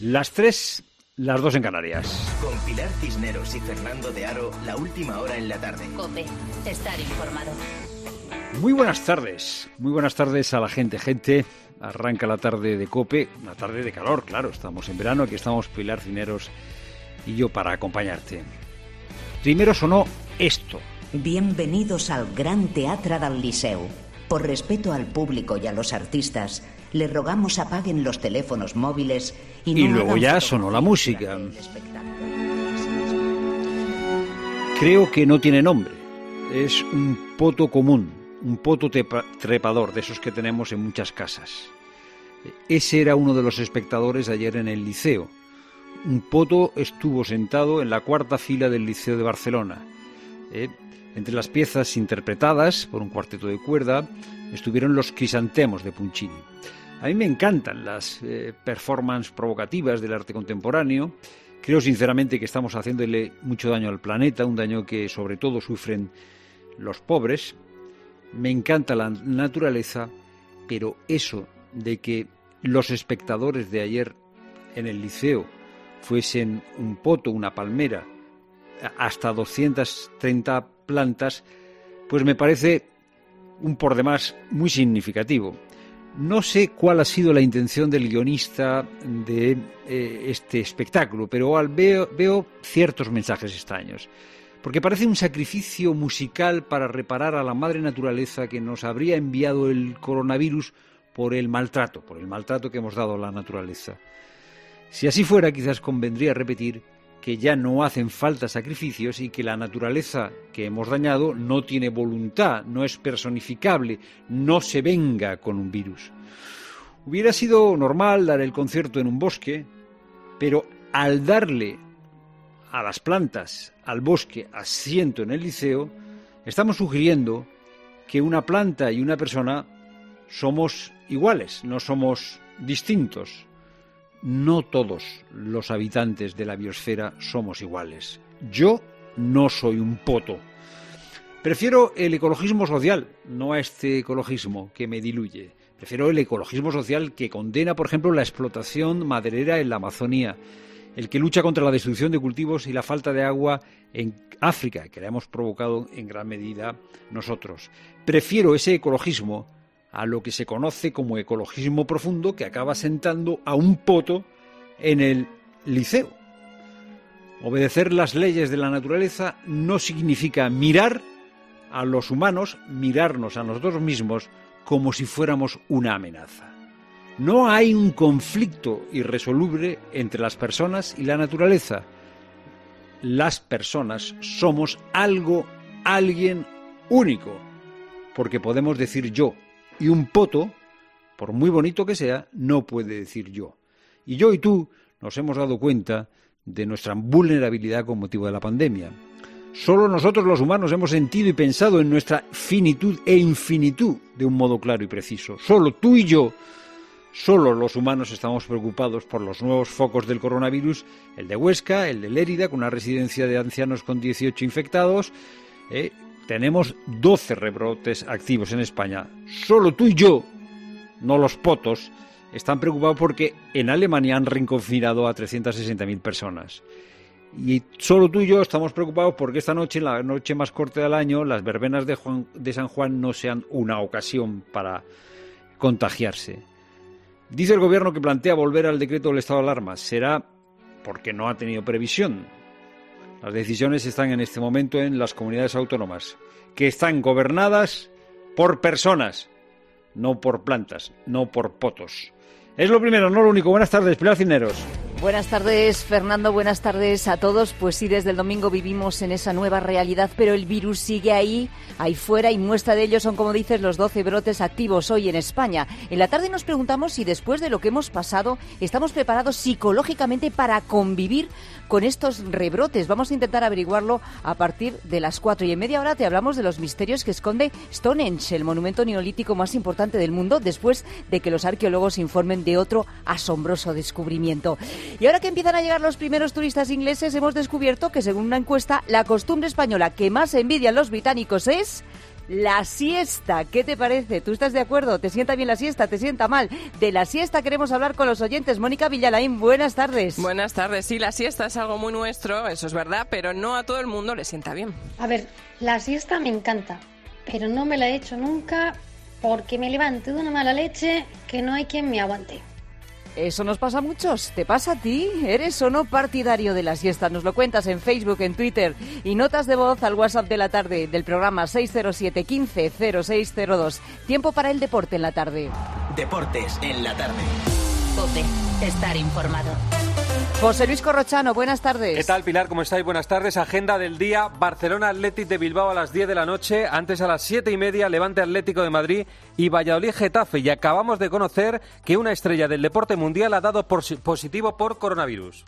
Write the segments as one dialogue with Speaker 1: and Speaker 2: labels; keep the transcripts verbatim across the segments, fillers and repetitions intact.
Speaker 1: Las tres, las dos en Canarias.
Speaker 2: Con Pilar Cisneros y Fernando de Aro, la última hora en la tarde.
Speaker 3: COPE, estar informado.
Speaker 1: Muy buenas tardes, muy buenas tardes a la gente. Gente, arranca la tarde de COPE, una tarde de calor, claro, estamos en verano, aquí estamos Pilar Cisneros y yo para acompañarte. Primero sonó esto.
Speaker 4: Bienvenidos al Gran Teatre del Liceu. Por respeto al público y a los artistas, les rogamos apaguen los teléfonos móviles y,
Speaker 1: y
Speaker 4: no
Speaker 1: luego ya sonó la música. Creo que no tiene nombre. Es un poto común, un poto tepa- trepador, de esos que tenemos en muchas casas. Ese era uno de los espectadores ayer en el Liceo. Un poto estuvo sentado en la cuarta fila del Liceo de Barcelona. Eh, entre las piezas interpretadas por un cuarteto de cuerda estuvieron los crisantemos de Puccini. A mí me encantan las eh, performances provocativas del arte contemporáneo. Creo sinceramente que estamos haciéndole mucho daño al planeta, un daño que sobre todo sufren los pobres. Me encanta la naturaleza, pero eso de que los espectadores de ayer en el Liceo fuesen un poto, una palmera, hasta doscientas treinta plantas, pues me parece un por demás muy significativo. No sé cuál ha sido la intención del guionista de eh, este espectáculo, pero al veo, veo ciertos mensajes extraños. Porque parece un sacrificio musical para reparar a la madre naturaleza que nos habría enviado el coronavirus por el maltrato, por el maltrato que hemos dado a la naturaleza. Si así fuera, quizás convendría repetir que ya no hacen falta sacrificios y que la naturaleza que hemos dañado no tiene voluntad, no es personificable, no se venga con un virus. Hubiera sido normal dar el concierto en un bosque, pero al darle a las plantas, al bosque, asiento en el Liceo, estamos sugiriendo que una planta y una persona somos iguales, no somos distintos. No todos los habitantes de la biosfera somos iguales. Yo no soy un poto. Prefiero el ecologismo social, no a este ecologismo que me diluye. Prefiero el ecologismo social que condena, por ejemplo, la explotación maderera en la Amazonía, el que lucha contra la destrucción de cultivos y la falta de agua en África, que la hemos provocado en gran medida nosotros. Prefiero ese ecologismo a lo que se conoce como ecologismo profundo, que acaba sentando a un poto en el Liceo. Obedecer las leyes de la naturaleza no significa mirar a los humanos, mirarnos a nosotros mismos como si fuéramos una amenaza. No hay un conflicto irresoluble entre las personas y la naturaleza. Las personas somos algo, alguien único, porque podemos decir yo. Y un poto, por muy bonito que sea, no puede decir yo. Y yo y tú nos hemos dado cuenta de nuestra vulnerabilidad con motivo de la pandemia. Solo nosotros los humanos hemos sentido y pensado en nuestra finitud e infinitud de un modo claro y preciso. Solo tú y yo, solo los humanos estamos preocupados por los nuevos focos del coronavirus, el de Huesca, el de Lérida, con una residencia de ancianos con dieciocho infectados. Eh, Tenemos doce rebrotes activos en España. Solo tú y yo, no los potos, están preocupados porque en Alemania han reconfinado a trescientas sesenta mil personas. Y solo tú y yo estamos preocupados porque esta noche, la noche más corta del año, las verbenas de, Juan, de San Juan no sean una ocasión para contagiarse. Dice el gobierno que plantea volver al decreto del estado de alarma. Será porque no ha tenido previsión. Las decisiones están en este momento en las comunidades autónomas, que están gobernadas por personas, no por plantas, no por potos. Es lo primero, no lo único. Buenas tardes, Pilar Cisneros.
Speaker 3: Buenas tardes, Fernando. Buenas tardes a todos. Pues sí, desde el domingo vivimos en esa nueva realidad, pero el virus sigue ahí, ahí fuera, y muestra de ello son, como dices, los doce brotes activos hoy en España. En la tarde nos preguntamos si después de lo que hemos pasado estamos preparados psicológicamente para convivir con estos rebrotes. Vamos a intentar averiguarlo a partir de las cuatro. Y en media hora te hablamos de los misterios que esconde Stonehenge, el monumento neolítico más importante del mundo, después de que los arqueólogos informen de otro asombroso descubrimiento. Y ahora que empiezan a llegar los primeros turistas ingleses, hemos descubierto que, según una encuesta, la costumbre española que más envidian los británicos es La siesta, ¿qué te parece? ¿Tú estás de acuerdo? ¿Te sienta bien la siesta? ¿Te sienta mal? De la siesta queremos hablar con los oyentes. Mónica Villalain, buenas tardes.
Speaker 5: Buenas tardes. Sí, la siesta es algo muy nuestro, eso es verdad, pero no a todo el mundo le sienta bien.
Speaker 6: A ver, la siesta me encanta, pero no me la he hecho nunca porque me levanto de una mala leche que no hay quien me aguante.
Speaker 3: Eso nos pasa a muchos. ¿Te pasa a ti? ¿Eres o no partidario de la siesta? Nos lo cuentas en Facebook, en Twitter y notas de voz al WhatsApp de la tarde del programa seis cero siete, quince, cero seis cero dos. Tiempo para el deporte en la tarde.
Speaker 2: Deportes en la tarde.
Speaker 4: COPE. Estar informado.
Speaker 3: José Luis Corrochano, buenas tardes.
Speaker 7: ¿Qué tal, Pilar? ¿Cómo estáis? Buenas tardes. Agenda del día: Barcelona Athletic de Bilbao a las diez de la noche, antes a las siete y media Levante Atlético de Madrid y Valladolid Getafe. Y acabamos de conocer que una estrella del deporte mundial ha dado por positivo por coronavirus.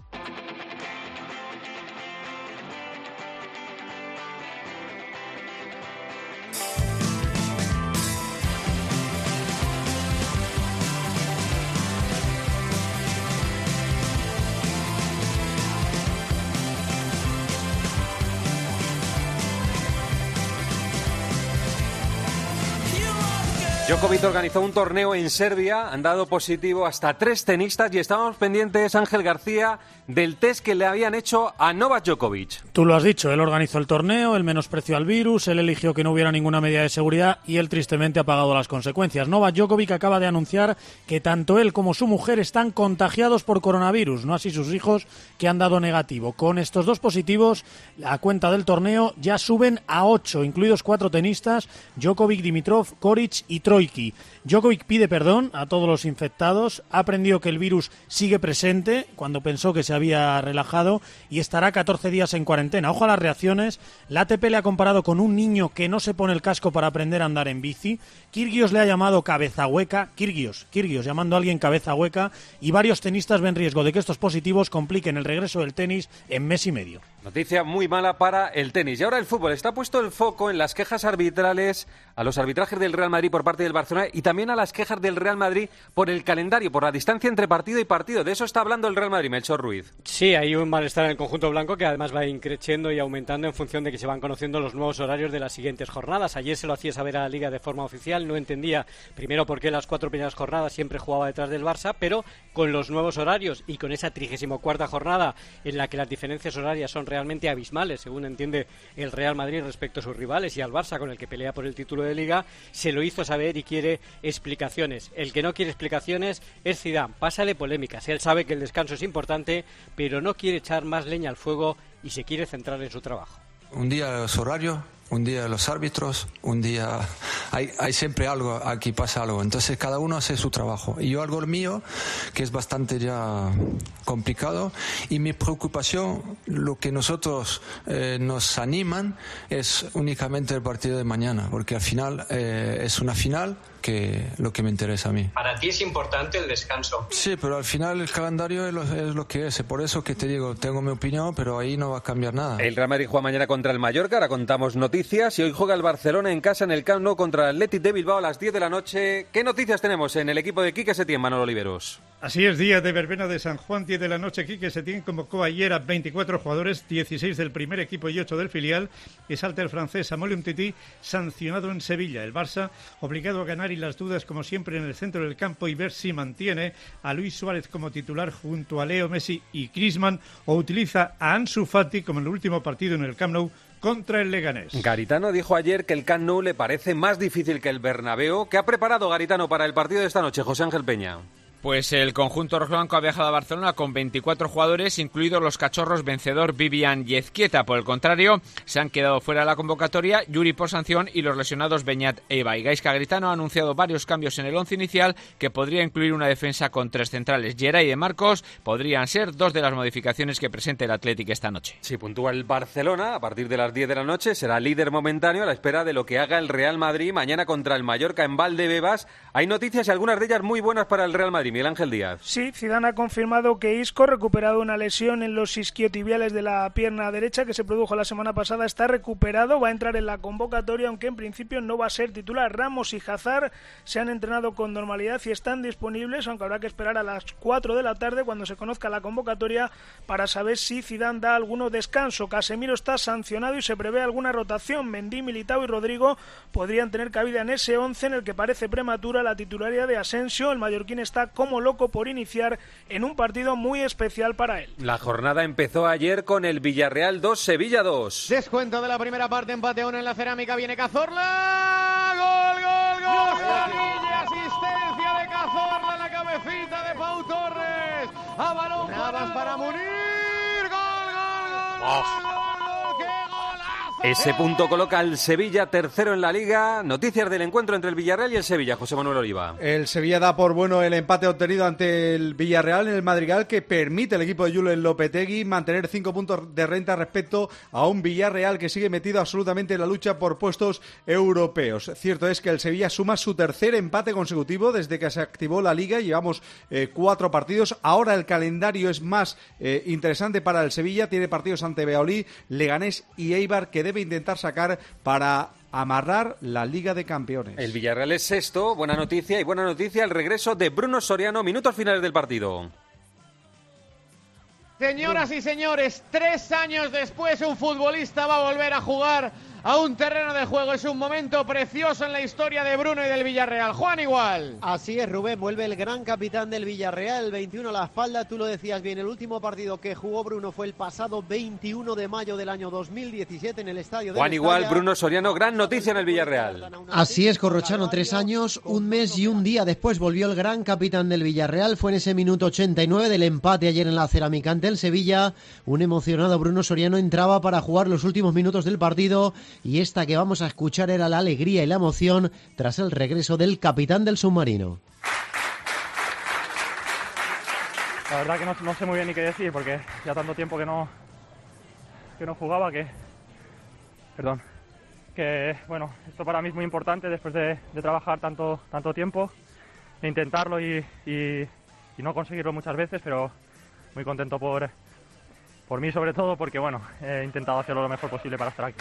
Speaker 7: Djokovic organizó un torneo en Serbia, han dado positivo hasta tres tenistas y estábamos pendientes, Ángel García, del test que le habían hecho a Novak Djokovic.
Speaker 8: Tú lo has dicho, él organizó el torneo, él menospreció al virus, él eligió que no hubiera ninguna medida de seguridad y él tristemente ha pagado las consecuencias. Novak Djokovic acaba de anunciar que tanto él como su mujer están contagiados por coronavirus, no así sus hijos, que han dado negativo. Con estos dos positivos, la cuenta del torneo ya suben a ocho, incluidos cuatro tenistas, Djokovic, Dimitrov, Koric y Troicki. Djokovic pide perdón a todos los infectados, ha aprendido que el virus sigue presente cuando pensó que se había relajado y estará catorce días en cuarentena. Ojo a las reacciones, la A T P le ha comparado con un niño que no se pone el casco para aprender a andar en bici, Kyrgios le ha llamado cabeza hueca, Kyrgios, Kyrgios llamando a alguien cabeza hueca, y varios tenistas ven riesgo de que estos positivos compliquen el regreso del tenis en mes y medio.
Speaker 7: Noticia muy mala para el tenis. Y ahora el fútbol. Está puesto el foco en las quejas arbitrales a los arbitrajes del Real Madrid por parte del Barcelona y también a las quejas del Real Madrid por el calendario, por la distancia entre partido y partido. De eso está hablando el Real Madrid, Melchor Ruiz.
Speaker 9: Sí, hay un malestar en el conjunto blanco que además va increciendo y aumentando en función de que se van conociendo los nuevos horarios de las siguientes jornadas. Ayer se lo hacía saber a la Liga de forma oficial, no entendía primero por qué las cuatro primeras jornadas siempre jugaba detrás del Barça, pero con los nuevos horarios y con esa trigésimo cuarta jornada en la que las diferencias horarias son realmente abismales, según entiende el Real Madrid respecto a sus rivales y al Barça, con el que pelea por el título de Liga, se lo hizo saber y quiere explicaciones. El que no quiere explicaciones es Zidane. Pásale polémicas. Él sabe que el descanso es importante, pero no quiere echar más leña al fuego y se quiere centrar en su trabajo.
Speaker 10: Un día los horarios, un día los árbitros, un día hay, hay siempre algo, aquí pasa algo, entonces cada uno hace su trabajo y yo hago el mío, que es bastante ya complicado, y mi preocupación, lo que nosotros eh, nos animan es únicamente el partido de mañana, porque al final eh, es una final que lo que me interesa a mí.
Speaker 9: Para ti es importante el descanso.
Speaker 10: Sí, pero al final el calendario es lo, es lo que es, por eso que te digo, tengo mi opinión, pero ahí no va a cambiar nada.
Speaker 7: El Real Madrid juega mañana contra el Mallorca, ahora contamos noticias, y hoy juega el Barcelona en casa en el Camp Nou contra el Athletic de Bilbao a las diez de la noche. ¿Qué noticias tenemos en el equipo de Quique Setién, Manolo Oliveros?
Speaker 11: Así es, día de verbena de San Juan, diez de la noche. Quique Setién convocó ayer a veinticuatro jugadores, dieciséis del primer equipo y ocho del filial, y salta el francés Samuel Umtiti, sancionado en Sevilla. El Barça obligado a ganar y las dudas como siempre en el centro del campo y ver si mantiene a Luis Suárez como titular junto a Leo Messi y Griezmann, o utiliza a Ansu Fati como en el último partido en el Camp Nou contra el Leganés.
Speaker 7: Garitano dijo ayer que el Camp Nou le parece más difícil que el Bernabéu. ¿Qué ha preparado Garitano para el partido de esta noche, José Ángel Peña?
Speaker 12: Pues el conjunto rojiblanco ha viajado a Barcelona con veinticuatro jugadores, incluidos los cachorros vencedor Vivian y Ezquieta. Por el contrario, se han quedado fuera de la convocatoria Yuri por sanción y los lesionados Beñat e Ibai. Gaizka Garitano ha anunciado varios cambios en el once inicial, que podría incluir una defensa con tres centrales. Geray y De Marcos podrían ser dos de las modificaciones que presente el Athletic esta noche.
Speaker 7: Si puntúa el Barcelona, a partir de las diez de la noche será líder momentáneo a la espera de lo que haga el Real Madrid mañana contra el Mallorca en Valdebebas. Hay noticias y algunas de ellas muy buenas para el Real Madrid. Miguel Ángel Díaz.
Speaker 13: Sí, Zidane ha confirmado que Isco, recuperado una lesión en los isquiotibiales de la pierna derecha que se produjo la semana pasada, está recuperado, va a entrar en la convocatoria, aunque en principio no va a ser titular. Ramos y Hazard se han entrenado con normalidad y están disponibles, aunque habrá que esperar a las cuatro de la tarde cuando se conozca la convocatoria para saber si Zidane da alguno descanso. Casemiro está sancionado y se prevé alguna rotación. Mendy, Militao y Rodrigo podrían tener cabida en ese once en el que parece prematura la titularidad de Asensio. El mallorquín está como loco por iniciar en un partido muy especial para él.
Speaker 7: La jornada empezó ayer con el Villarreal dos, Sevilla dos.
Speaker 14: Descuento de la primera parte, empate a uno en la Cerámica, viene Cazorla. Gol, gol, gol. Sevilla, asistencia de Cazorla en la cabecita de Pau Torres. A balón para, para Munir. Gol, gol, gol. Oh. gol, gol.
Speaker 7: Ese punto coloca al Sevilla tercero en la Liga. Noticias del encuentro entre el Villarreal y el Sevilla, José Manuel Oliva.
Speaker 15: El Sevilla da por bueno el empate obtenido ante el Villarreal en el Madrigal, que permite al equipo de Julen Lopetegui mantener cinco puntos de renta respecto a un Villarreal que sigue metido absolutamente en la lucha por puestos europeos. Cierto es que el Sevilla suma su tercer empate consecutivo desde que se activó la Liga. Llevamos eh, cuatro partidos. Ahora el calendario es más eh, interesante para el Sevilla. Tiene partidos ante Valladolid, Leganés y Eibar que debe intentar sacar para amarrar la Liga de Campeones.
Speaker 7: El Villarreal es sexto, buena noticia, y buena noticia el regreso de Bruno Soriano, minutos finales del partido.
Speaker 14: Señoras y señores, tres años después un futbolista va a volver a jugar a un terreno de juego. Es un momento precioso en la historia de Bruno y del Villarreal. Juan Igual.
Speaker 16: Así es, Rubén, vuelve el gran capitán del Villarreal, veintiuno a la espalda, tú lo decías bien, el último partido que jugó Bruno fue el pasado veintiuno de mayo del año dos mil diecisiete en el estadio de
Speaker 7: Juan Igual, Bruno Soriano, gran noticia en el Villarreal.
Speaker 16: Así es, Corrochano, tres años, un mes y un día después volvió el gran capitán del Villarreal, fue en ese minuto ochenta y nueve del empate ayer en la Cerámica ante el Sevilla. Un emocionado Bruno Soriano entraba para jugar los últimos minutos del partido y esta que vamos a escuchar era la alegría y la emoción tras el regreso del capitán del submarino.
Speaker 17: La verdad que no, no sé muy bien ni qué decir porque ya tanto tiempo que no que no jugaba que perdón que bueno, esto para mí es muy importante después de, de trabajar tanto tanto tiempo, de intentarlo y, y, y no conseguirlo muchas veces, pero muy contento por por mí sobre todo porque bueno, he intentado hacerlo lo mejor posible para estar aquí.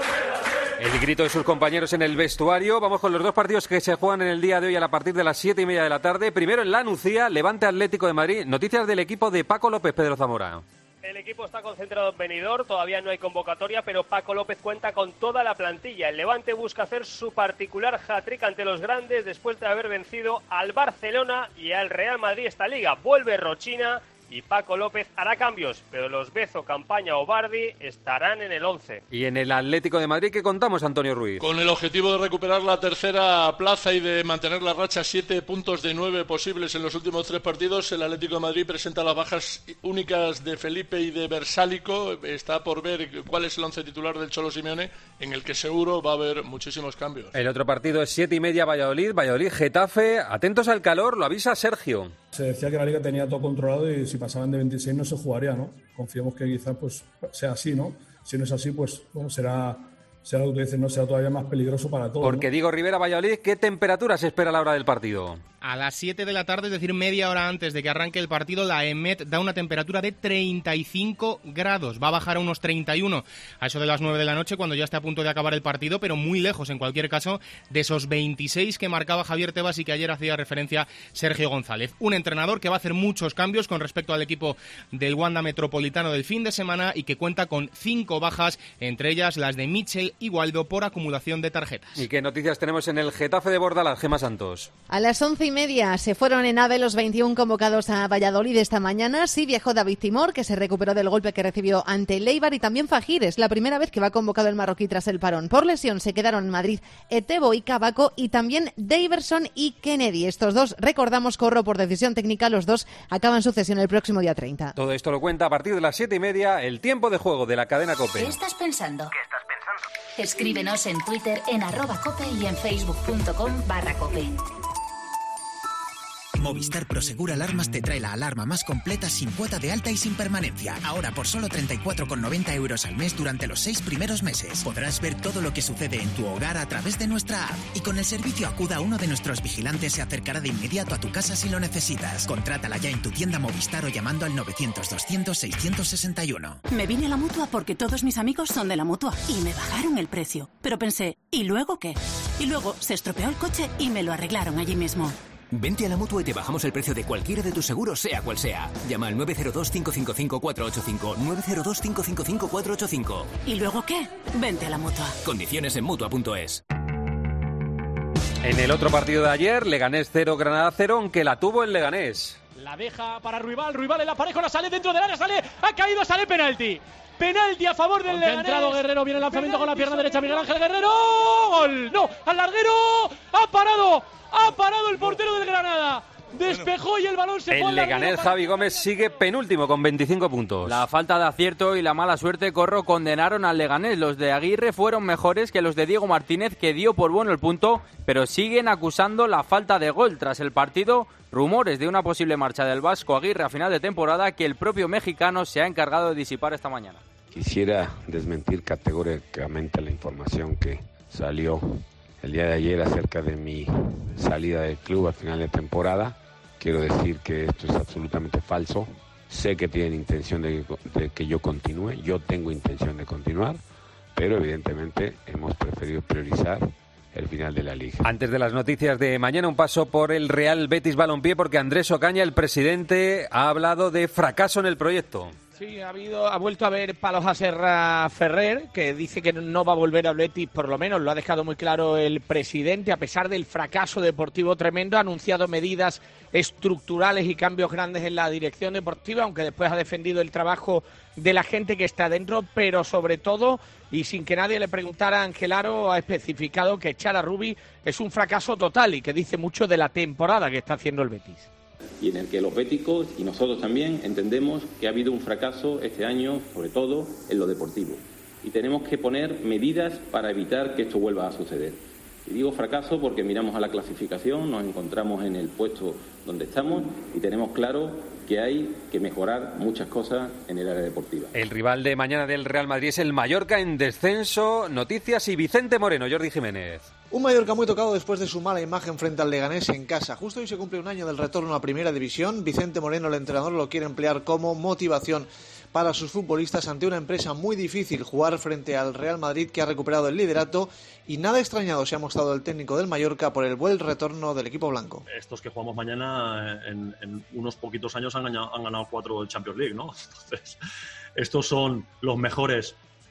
Speaker 7: El grito de sus compañeros en el vestuario. Vamos con los dos partidos que se juegan en el día de hoy a partir de las siete y media de la tarde. Primero en La Nucía, Levante Atlético de Madrid. Noticias del equipo de Paco López, Pedro Zamora.
Speaker 18: El equipo está concentrado en Benidorm, todavía no hay convocatoria, pero Paco López cuenta con toda la plantilla. El Levante busca hacer su particular hat-trick ante los grandes después de haber vencido al Barcelona y al Real Madrid esta liga. Vuelve Rochina y Paco López hará cambios, pero los Bezo, Campaña o Bardi estarán en el once.
Speaker 7: Y en el Atlético de Madrid, ¿qué contamos, Antonio Ruiz?
Speaker 19: Con el objetivo de recuperar la tercera plaza y de mantener la racha siete puntos de nueve posibles en los últimos tres partidos, el Atlético de Madrid presenta las bajas únicas de Felipe y de Versálico. Está por ver cuál es el once titular del Cholo Simeone, en el que seguro va a haber muchísimos cambios.
Speaker 7: El otro partido es siete y media Valladolid, Valladolid-Getafe. Atentos al calor, lo avisa Sergio.
Speaker 20: Se decía que la Liga tenía todo controlado y si pasaban de veintiséis no se jugaría, ¿no? Confiamos que quizás pues, sea así, ¿no? Si no es así, pues bueno, será, será lo que tú dices, ¿no? Será todavía más peligroso para todos.
Speaker 7: Porque
Speaker 20: ¿no?
Speaker 7: Diego Rivera, Valladolid, ¿qué temperatura se espera a la hora del partido?
Speaker 21: A las siete de la tarde, es decir, media hora antes de que arranque el partido, la EMET da una temperatura de treinta y cinco grados. Va a bajar a unos treinta y uno a eso de las nueve de la noche, cuando ya esté a punto de acabar el partido, pero muy lejos, en cualquier caso, de esos veintiséis que marcaba Javier Tebas y que ayer hacía referencia Sergio González. Un entrenador que va a hacer muchos cambios con respecto al equipo del Wanda Metropolitano del fin de semana y que cuenta con cinco bajas, entre ellas las de Michel y Waldo por acumulación de tarjetas.
Speaker 7: ¿Y qué noticias tenemos en el Getafe de Bordalás, Gemma Santos?
Speaker 22: A las once y media se fueron en AVE los veintiún convocados a Valladolid esta mañana. Sí viajó David Timor, que se recuperó del golpe que recibió ante el Eibar, y también Fajir. Es la primera vez que va convocado el marroquí tras el parón. Por lesión se quedaron en Madrid Etebo y Cavaco, y también Daverson y Kennedy. Estos dos, recordamos, Corro, por decisión técnica, los dos acaban su cesión el próximo día treinta.
Speaker 7: Todo esto lo cuenta a partir de las siete y media el tiempo de juego de la cadena COPE.
Speaker 23: ¿Qué estás pensando? ¿Qué estás pensando? Escríbenos en Twitter en arroba COPE y en facebook punto com barra COPE.
Speaker 1: Movistar Prosegur Alarmas te trae la alarma más completa sin cuota de alta y sin permanencia. Ahora por solo treinta y cuatro con noventa euros al mes durante los seis primeros meses. Podrás ver todo lo que sucede en tu hogar a través de nuestra app. Y con el servicio Acuda, uno de nuestros vigilantes se acercará de inmediato a tu casa si lo necesitas. Contrátala ya en tu tienda Movistar o llamando al novecientos doscientos seiscientos sesenta y uno.
Speaker 5: Me vine a la Mutua porque todos mis amigos son de la Mutua y me bajaron el precio. Pero pensé, ¿y luego qué? Y luego se estropeó el coche y me lo arreglaron allí mismo.
Speaker 6: Vente a la Mutua y te bajamos el precio de cualquiera de tus seguros, sea cual sea. Llama al nueve cero dos, cinco cinco cinco, cuatro ocho cinco, nueve cero dos, cinco cinco cinco, cuatro ocho cinco.
Speaker 5: ¿Y luego qué? Vente a la Mutua.
Speaker 6: Condiciones en Mutua punto es.
Speaker 7: En el otro partido de ayer, Leganés cero, Granada cero, aunque la tuvo el Leganés.
Speaker 24: La deja para Ruibal, Ruibal en la pareja, la sale dentro del área, sale, ha caído, sale penalti. Penalti a favor del Leganés. Centrado Guerrero, viene el lanzamiento penalti con la pierna derecha, Miguel Ángel Guerrero. ¡Gol! No, al larguero. Ha parado, ha parado el portero del Granada. Despejó y el balón se fue.
Speaker 7: El Leganés, Javi Gómez, sigue penúltimo con veinticinco puntos.
Speaker 25: La falta de acierto y la mala suerte, Corro, condenaron al Leganés. Los de Aguirre fueron mejores que los de Diego Martínez, que dio por bueno el punto, pero siguen acusando la falta de gol. Tras el partido, rumores de una posible marcha del vasco Aguirre a final de temporada que el propio mexicano se ha encargado de disipar esta mañana.
Speaker 26: Quisiera desmentir categóricamente la información que salió el día de ayer acerca de mi salida del club al final de temporada. Quiero decir que esto es absolutamente falso. Sé que tienen intención de, de que yo continúe, yo tengo intención de continuar, pero evidentemente hemos preferido priorizar el final de la liga.
Speaker 7: Antes de las noticias de mañana, un paso por el Real Betis Balompié, porque Andrés Ocaña, el presidente, ha hablado de fracaso en el proyecto.
Speaker 27: Sí, ha habido, ha vuelto a ver palos a Serra Ferrer, que dice que no va a volver al Betis, por lo menos lo ha dejado muy claro el presidente, a pesar del fracaso deportivo tremendo, ha anunciado medidas estructurales y cambios grandes en la dirección deportiva, aunque después ha defendido el trabajo de la gente que está dentro, pero sobre todo, y sin que nadie le preguntara, Ángel Aro ha especificado que echar a Rubi es un fracaso total y que dice mucho de la temporada que está haciendo el Betis.
Speaker 28: Y en el que los béticos y nosotros también entendemos que ha habido un fracaso este año, sobre todo en lo deportivo. Y tenemos que poner medidas para evitar que esto vuelva a suceder. Y digo fracaso porque miramos a la clasificación, nos encontramos en el puesto donde estamos y tenemos claro que hay que mejorar muchas cosas en el área deportiva.
Speaker 7: El rival de mañana del Real Madrid es el Mallorca en descenso. Noticias y Vicente Moreno, Jordi Jiménez.
Speaker 29: Un Mallorca muy tocado después de su mala imagen frente al Leganés en casa. Justo hoy se cumple un año del retorno a Primera División. Vicente Moreno, el entrenador, lo quiere emplear como motivación para sus futbolistas ante una empresa muy difícil, jugar frente al Real Madrid, que ha recuperado el liderato, y nada extrañado se ha mostrado el técnico del Mallorca por el buen retorno del equipo blanco.
Speaker 30: Estos que jugamos mañana en, en unos poquitos años han ganado, han ganado cuatro Champions League, ¿no? Entonces, estos son los mejores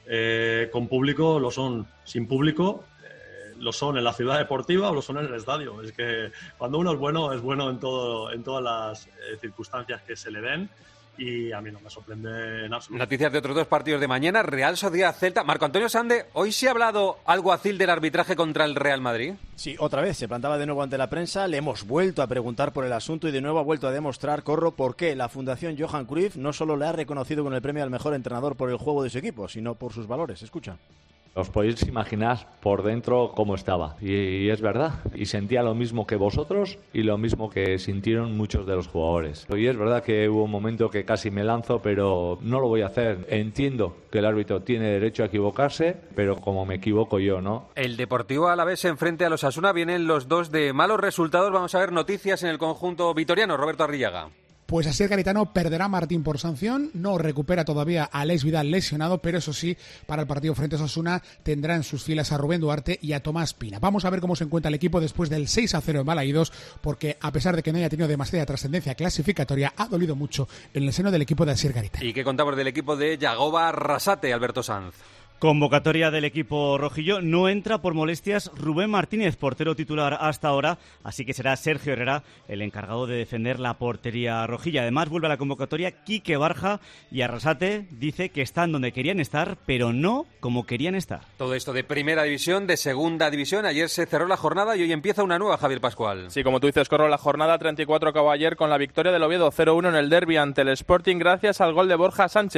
Speaker 30: eh, con público, lo son sin público, eh, lo son en la ciudad deportiva o lo son en el estadio. Es que cuando uno es bueno, es bueno en, todo, en todas las eh, circunstancias que se le den. Y a mí no me sorprende en absoluto.
Speaker 7: Noticias de otros dos partidos de mañana. Real Sociedad Celta. Marco Antonio Sande, ¿hoy se ha hablado alguacil del arbitraje contra el Real Madrid?
Speaker 31: Sí, otra vez. Se plantaba de nuevo ante la prensa. Le hemos vuelto a preguntar por el asunto y de nuevo ha vuelto a demostrar, Corro, por qué la Fundación Johan Cruyff no solo le ha reconocido con el premio al mejor entrenador por el juego de su equipo, sino por sus valores. Escucha.
Speaker 32: Os podéis imaginar por dentro cómo estaba. Y, y es verdad. Y sentía lo mismo que vosotros y lo mismo que sintieron muchos de los jugadores. Y es verdad que hubo un momento que casi me lanzo, pero no lo voy a hacer. Entiendo que el árbitro tiene derecho a equivocarse, pero como me equivoco yo, ¿no?
Speaker 7: El Deportivo Alavés enfrente a los Osasuna. Vienen los dos de malos resultados. Vamos a ver noticias en el conjunto vitoriano. Roberto Arrillaga.
Speaker 33: Pues Asier Garitano perderá Martín por sanción, no recupera todavía a Alex Vidal lesionado, pero eso sí, para el partido frente a Osasuna tendrá en sus filas a Rubén Duarte y a Tomás Pina. Vamos a ver cómo se encuentra el equipo después del seis a cero en Balaídos, porque a pesar de que no haya tenido demasiada trascendencia clasificatoria, ha dolido mucho en el seno del equipo de Asier Garitano.
Speaker 7: ¿Y qué contamos del equipo de Yagoba Arrasate, Alberto Sanz?
Speaker 34: Convocatoria del equipo rojillo. No entra por molestias Rubén Martínez, portero titular hasta ahora, así que será Sergio Herrera el encargado de defender la portería rojilla. Además vuelve a la convocatoria Quique Barja y Arrasate dice que están donde querían estar, pero no como querían estar.
Speaker 7: Todo esto de primera división, de segunda división. Ayer se cerró la jornada y hoy empieza una nueva, Javier Pascual.
Speaker 35: Sí, como tú dices, Corro, la jornada treinta y cuatro acabó ayer con la victoria del Oviedo cero uno en el derbi ante el Sporting gracias al gol de Borja Sánchez.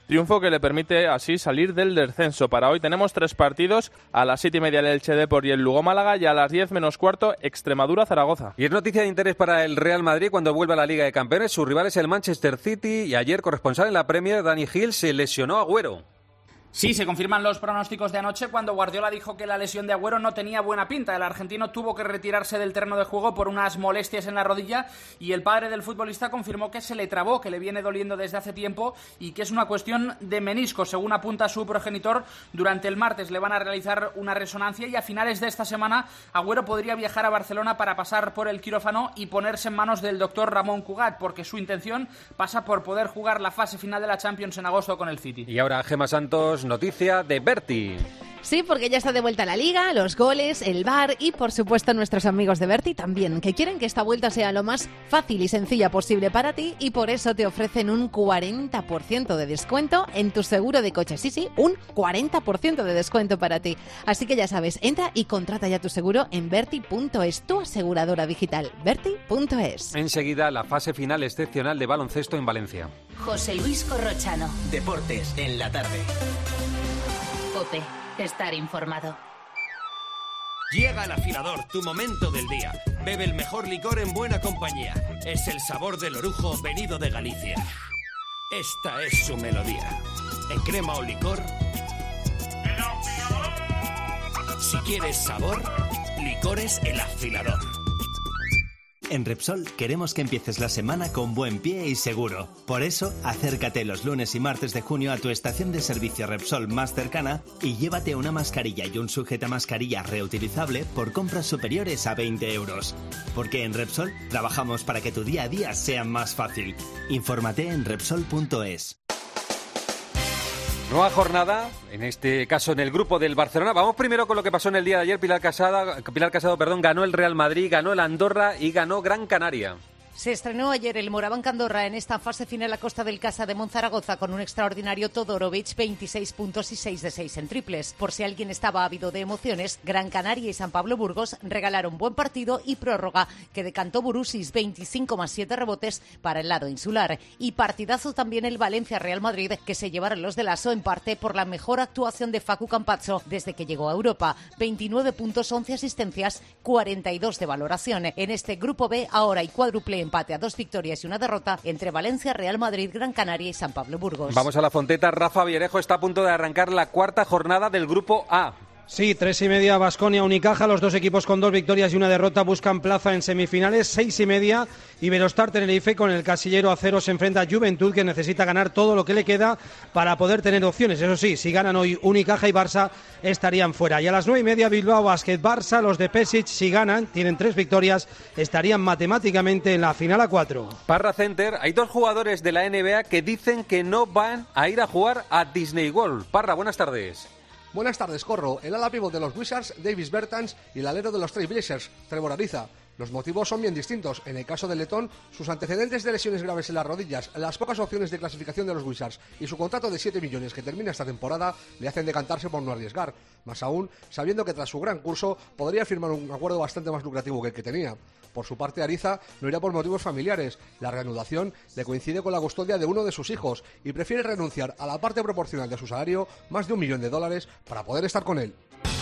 Speaker 35: triunfo que le permite así salir del descenso. Para hoy tenemos tres partidos, a las siete y media el Elche Depor y el Lugo Málaga, y a las diez menos cuarto Extremadura Zaragoza.
Speaker 7: Y es noticia de interés para el Real Madrid cuando vuelve a la Liga de Campeones. Su rival es el Manchester City y ayer, corresponsal en la Premier, Dani Gil, se lesionó a Agüero.
Speaker 2: Sí, se confirman los pronósticos de anoche cuando Guardiola dijo que la lesión de Agüero no tenía buena pinta. El argentino tuvo que retirarse del terreno de juego por unas molestias en la rodilla y el padre del futbolista confirmó que se le trabó, que le viene doliendo desde hace tiempo y que es una cuestión de menisco. Según apunta su progenitor, durante el martes le van a realizar una resonancia y a finales de esta semana Agüero podría viajar a Barcelona para pasar por el quirófano y ponerse en manos del doctor Ramón Cugat, porque su intención pasa por poder jugar la fase final de la Champions en agosto con el City.
Speaker 7: Y ahora Gemma Santos, noticia de Berti.
Speaker 22: Sí, porque ya está de vuelta la Liga, los goles, el V A R y, por supuesto, nuestros amigos de Berti también, que quieren que esta vuelta sea lo más fácil y sencilla posible para ti y por eso te ofrecen un cuarenta por ciento de descuento en tu seguro de coche. Sí, sí, un cuarenta por ciento de descuento para ti. Así que ya sabes, entra y contrata ya tu seguro en Berti punto es, tu aseguradora digital, Berti punto es.
Speaker 7: Enseguida, la fase final excepcional de baloncesto en Valencia.
Speaker 23: José Luis Corrochano.
Speaker 1: Deportes en la tarde.
Speaker 23: COPE. Estar informado.
Speaker 3: Llega el afilador, tu momento del día. Bebe el mejor licor en buena compañía. Es el sabor del orujo venido de Galicia. Esta es su melodía. En crema o licor. ¡El afilador! Si quieres sabor, licores El Afilador.
Speaker 4: En Repsol queremos que empieces la semana con buen pie y seguro. Por eso, acércate los lunes y martes de junio a tu estación de servicio Repsol más cercana y llévate una mascarilla y un sujetamascarilla reutilizable por compras superiores a veinte euros. Porque en Repsol trabajamos para que tu día a día sea más fácil. Infórmate en Repsol punto es.
Speaker 7: Nueva jornada, en este caso en el grupo del Barcelona. Vamos primero con lo que pasó en el día de ayer. Pilar Casado, Pilar Casado, perdón, ganó el Real Madrid, ganó el Andorra y ganó Gran Canaria.
Speaker 8: Se estrenó ayer el Moraván Andorra en esta fase final a costa del Casa de Monzaragoza con un extraordinario Todorovic, veintiséis puntos y seis de seis en triples. Por si alguien estaba ávido de emociones, Gran Canaria y San Pablo Burgos regalaron buen partido y prórroga que decantó Burusis, veinticinco más siete rebotes para el lado insular. Y partidazo también el Valencia-Real Madrid, que se llevaron los de Lasso en parte por la mejor actuación de Facu Campazzo desde que llegó a Europa. veintinueve puntos, once asistencias, cuarenta y dos de valoración. En este grupo B ahora hay cuádruple empate a dos victorias y una derrota entre Valencia, Real Madrid, Gran Canaria y San Pablo Burgos.
Speaker 7: Vamos a la Fonteta. Rafa Villarejo está a punto de arrancar la cuarta jornada del grupo A.
Speaker 9: Sí, tres y media Baskonia Unicaja, los dos equipos con dos victorias y una derrota buscan plaza en semifinales. Seis y media Iberostar Tenerife con el casillero a cero se enfrenta a Juventud, que necesita ganar todo lo que le queda para poder tener opciones. Eso sí, si ganan hoy Unicaja y Barça estarían fuera. Y a las nueve y media Bilbao Basket Barça, los de Pesic, si ganan, tienen tres victorias, estarían matemáticamente en la final a cuatro.
Speaker 7: Parra Center, hay dos jugadores de la N B A que dicen que no van a ir a jugar a Disney World. Parra, buenas tardes.
Speaker 10: Buenas tardes, Corro. El ala pívot de los Wizards, Davis Bertans, y el alero de los Trail Blazers, Trevor Ariza. Los motivos son bien distintos. En el caso del letón, sus antecedentes de lesiones graves en las rodillas, las pocas opciones de clasificación de los Wizards y su contrato de siete millones que termina esta temporada le hacen decantarse por no arriesgar. Más aún, sabiendo que tras su gran curso podría firmar un acuerdo bastante más lucrativo que el que tenía. Por su parte, Ariza no irá por motivos familiares. La reanudación le coincide con la custodia de uno de sus hijos y prefiere renunciar a la parte proporcional de su salario, más de un millón de dólares, para poder estar con él.